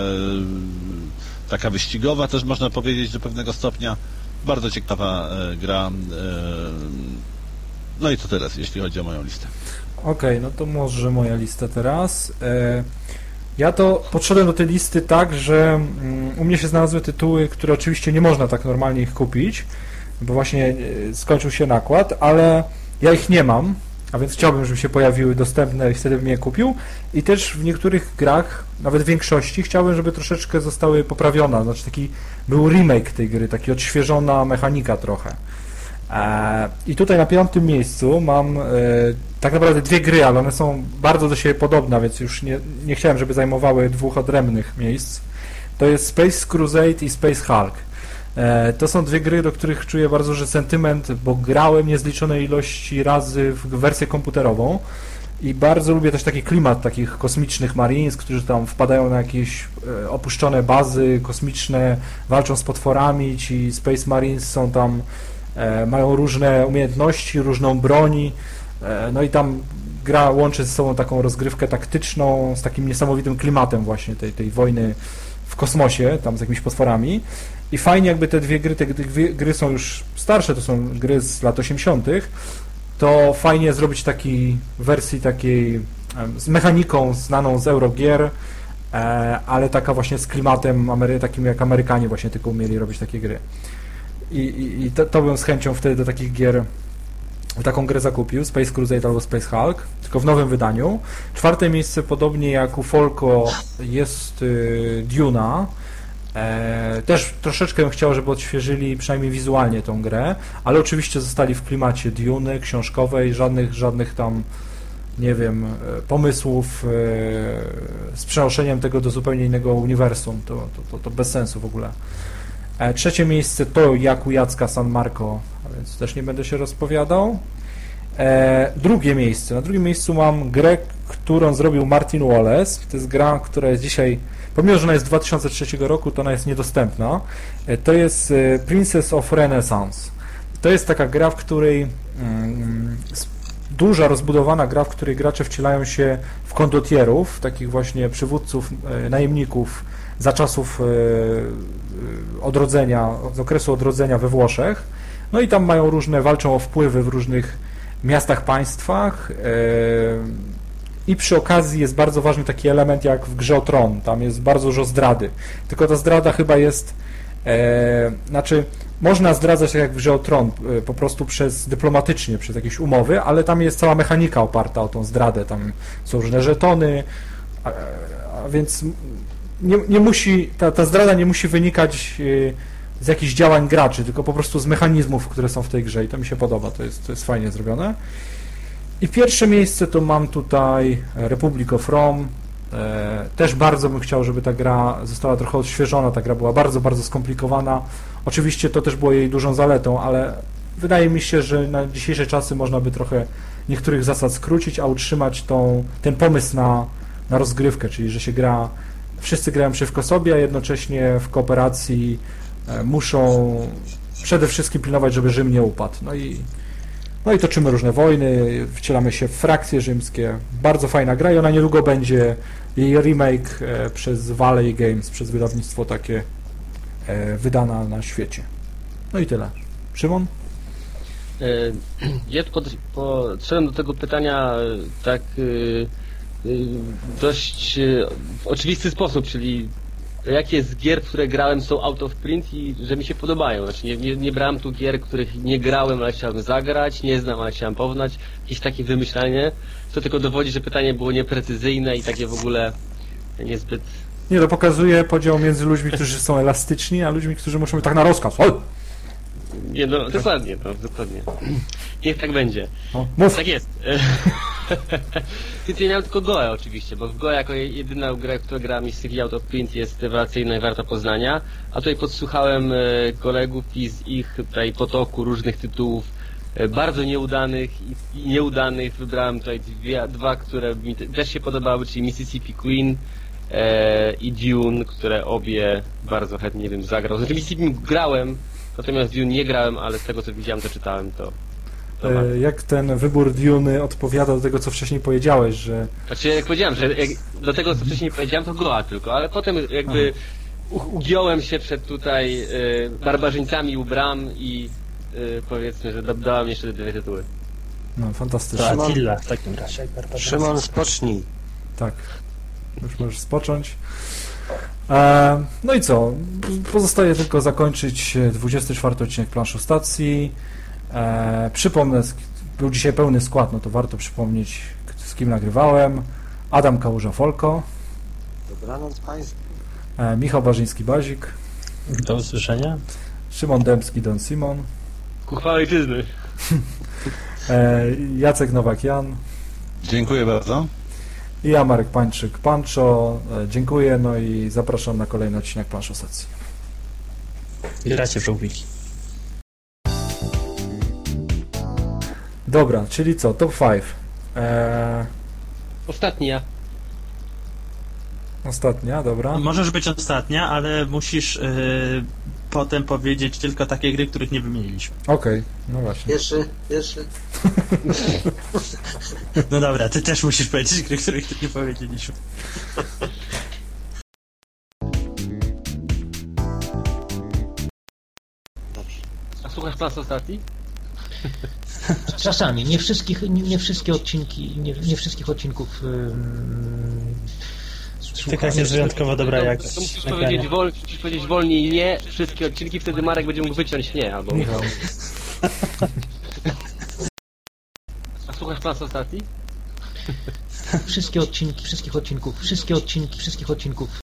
taka wyścigowa też można powiedzieć do pewnego stopnia. Bardzo ciekawa e, gra. E, no i to tyle, jeśli chodzi o moją listę. Okej, okay, no to może moja lista teraz. E, ja to podszedłem do tej listy tak, że mm, u mnie się znalazły tytuły, które oczywiście nie można tak normalnie ich kupić, bo właśnie skończył się nakład, ale ja ich nie mam, a więc chciałbym, żeby się pojawiły dostępne i wtedy bym je kupił. I też w niektórych grach, nawet w większości, chciałbym, żeby troszeczkę zostały poprawione, znaczy taki był remake tej gry, taki odświeżona mechanika trochę. I tutaj na piątym miejscu mam tak naprawdę dwie gry, ale one są bardzo do siebie podobne, więc już nie, nie chciałem, żeby zajmowały dwóch odrębnych miejsc. To jest Space Crusade i Space Hulk. To są dwie gry, do których czuję bardzo duży sentyment, bo grałem niezliczone ilości razy w wersję komputerową i bardzo lubię też taki klimat takich kosmicznych Marines, którzy tam wpadają na jakieś opuszczone bazy kosmiczne, walczą z potworami. Ci Space Marines są tam, mają różne umiejętności, różną broni, no i tam gra łączy ze sobą taką rozgrywkę taktyczną z takim niesamowitym klimatem właśnie tej, tej wojny w kosmosie, tam z jakimiś potworami. I fajnie jakby te dwie gry, te dwie gry są już starsze, to są gry z lat osiemdziesiątych, to fajnie zrobić takiej wersji takiej z mechaniką znaną z Eurogier, ale taka właśnie z klimatem takim jak Amerykanie właśnie tylko umieli robić takie gry. I, i, i to, to bym z chęcią wtedy do takich gier taką grę zakupił, Space Crusade albo Space Hulk, tylko w nowym wydaniu. Czwarte miejsce, podobnie jak u Folko, jest y, Duna. E, też troszeczkę bym chciał, żeby odświeżyli przynajmniej wizualnie tą grę, ale oczywiście zostali w klimacie Duny książkowej, żadnych, żadnych tam, nie wiem, pomysłów e, z przenoszeniem tego do zupełnie innego uniwersum. To, to, to, to bez sensu w ogóle. E, trzecie miejsce to Jaku Jacka San Marco, a więc też nie będę się rozpowiadał. E, drugie miejsce. Na drugim miejscu mam grę, którą zrobił Martin Wallace. To jest gra, która jest dzisiaj, pomimo że ona jest z dwa tysiące trzeciego roku, to ona jest niedostępna. E, to jest Princess of Renaissance. To jest taka gra, w której mm, duża, rozbudowana gra, w której gracze wcielają się w kondotierów, takich właśnie przywódców, e, najemników za czasów e, odrodzenia, z okresu odrodzenia we Włoszech. No i tam mają różne, walczą o wpływy w różnych miastach, państwach i przy okazji jest bardzo ważny taki element jak w grze o Tron, tam jest bardzo dużo zdrady, tylko ta zdrada chyba jest, e, znaczy można zdradzać tak jak w grze o Tron, e, po prostu przez dyplomatycznie, przez jakieś umowy, ale tam jest cała mechanika oparta o tą zdradę, tam są różne żetony, a, a więc nie, nie musi, ta, ta zdrada nie musi wynikać e, z jakichś działań graczy, tylko po prostu z mechanizmów, które są w tej grze i to mi się podoba, to jest, to jest fajnie zrobione. I pierwsze miejsce to mam tutaj Republic of Rome. E, też bardzo bym chciał, żeby ta gra została trochę odświeżona, ta gra była bardzo, bardzo skomplikowana. Oczywiście to też było jej dużą zaletą, ale wydaje mi się, że na dzisiejsze czasy można by trochę niektórych zasad skrócić, a utrzymać tą, ten pomysł na, na rozgrywkę, czyli że się gra, wszyscy grają przeciwko sobie, a jednocześnie w kooperacji muszą przede wszystkim pilnować, żeby Rzym nie upadł. No i No i toczymy różne wojny, wcielamy się w frakcje rzymskie. Bardzo fajna gra i ona niedługo będzie jej remake e, przez Valley Games, przez wydawnictwo takie e, wydana na świecie. No i tyle. Szymon? E, Ja pod, podszedłem do tego pytania e, tak e, e, dość e, w oczywisty sposób, czyli jakie z gier, w które grałem, są out of print i że mi się podobają. Znaczy nie, nie, nie brałem tu gier, których nie grałem, ale chciałem zagrać, nie znam, ale chciałem poznać. Jakieś takie wymyślanie, to tylko dowodzi, że pytanie było nieprecyzyjne i takie w ogóle niezbyt... Nie, to pokazuje podział między ludźmi, którzy są elastyczni, a ludźmi, którzy muszą być tak na rozkaz. Oj! Nie, no dokładnie, no dokładnie. Niech tak będzie. No, mów! Tak jest. Więc ja miałem tylko Goe oczywiście, bo w Goe jako jedyna gra, w której grałem z tych out of print jest rewelacyjna i warta poznania. A tutaj podsłuchałem kolegów i z ich tutaj potoku różnych tytułów bardzo nieudanych i nieudanych. Wybrałem tutaj dwie, dwa, które mi też się podobały, czyli Mississippi Queen e, i Dune, które obie bardzo chętnie bym zagrał. Znaczy Mississippi grałem, natomiast Dune nie grałem, ale z tego co widziałem, to czytałem to. to e, jak ten wybór Duny odpowiada do tego, co wcześniej powiedziałeś, że... Znaczy jak powiedziałem, że jak, do tego co wcześniej powiedziałem, to Goa tylko, ale potem jakby u, ugiąłem się przed tutaj y, barbarzyńcami u bram i y, powiedzmy, że dałem jeszcze te dwie tytuły. No, fantastycznie. To Szymon- Attila w takim razie. Szymon, spocznij. Tak. Już możesz spocząć. E, no i co? Pozostaje tylko zakończyć dwudziesty czwarty odcinek Planszu Stacji. E, przypomnę, był dzisiaj pełny skład, no to warto przypomnieć, z kim nagrywałem. Adam Kałuża-Folko, Dobranoc Państwu. e, Michał Barzyński-Bazik, Do usłyszenia. Szymon Dębski-Don Simon, Ku chwale ojczyzny. e, Jacek Nowak-Jan Dziękuję bardzo. i ja, Marek Pańczyk-Pancho. E, dziękuję, no i zapraszam na kolejny odcinek Planszu Stacji. Gracie w żółwiki. Dobra, czyli co? Top pięć. E, Ostatnia. ostatnia, dobra. Możesz być ostatnia, ale musisz y, potem powiedzieć tylko takie gry, których nie wymieniliśmy. Okej, no właśnie. Pierwszy, pierwszy. No dobra, ty też musisz powiedzieć gry, których nie powiedzieliśmy. A słuchasz Plans Ostatni? Czasami, nie wszystkich, nie, nie wszystkie odcinki, nie, nie wszystkich odcinków um, Taka jest wyjątkowo dobra To, jakość. to musisz, nagrania. powiedzieć wol, musisz powiedzieć wolniej nie wszystkie odcinki, wtedy Marek będzie mógł wyciąć nie, albo... Michał. A słuchasz Plans Ostatni? wszystkie odcinki, wszystkich odcinków, wszystkie odcinki, wszystkich odcinków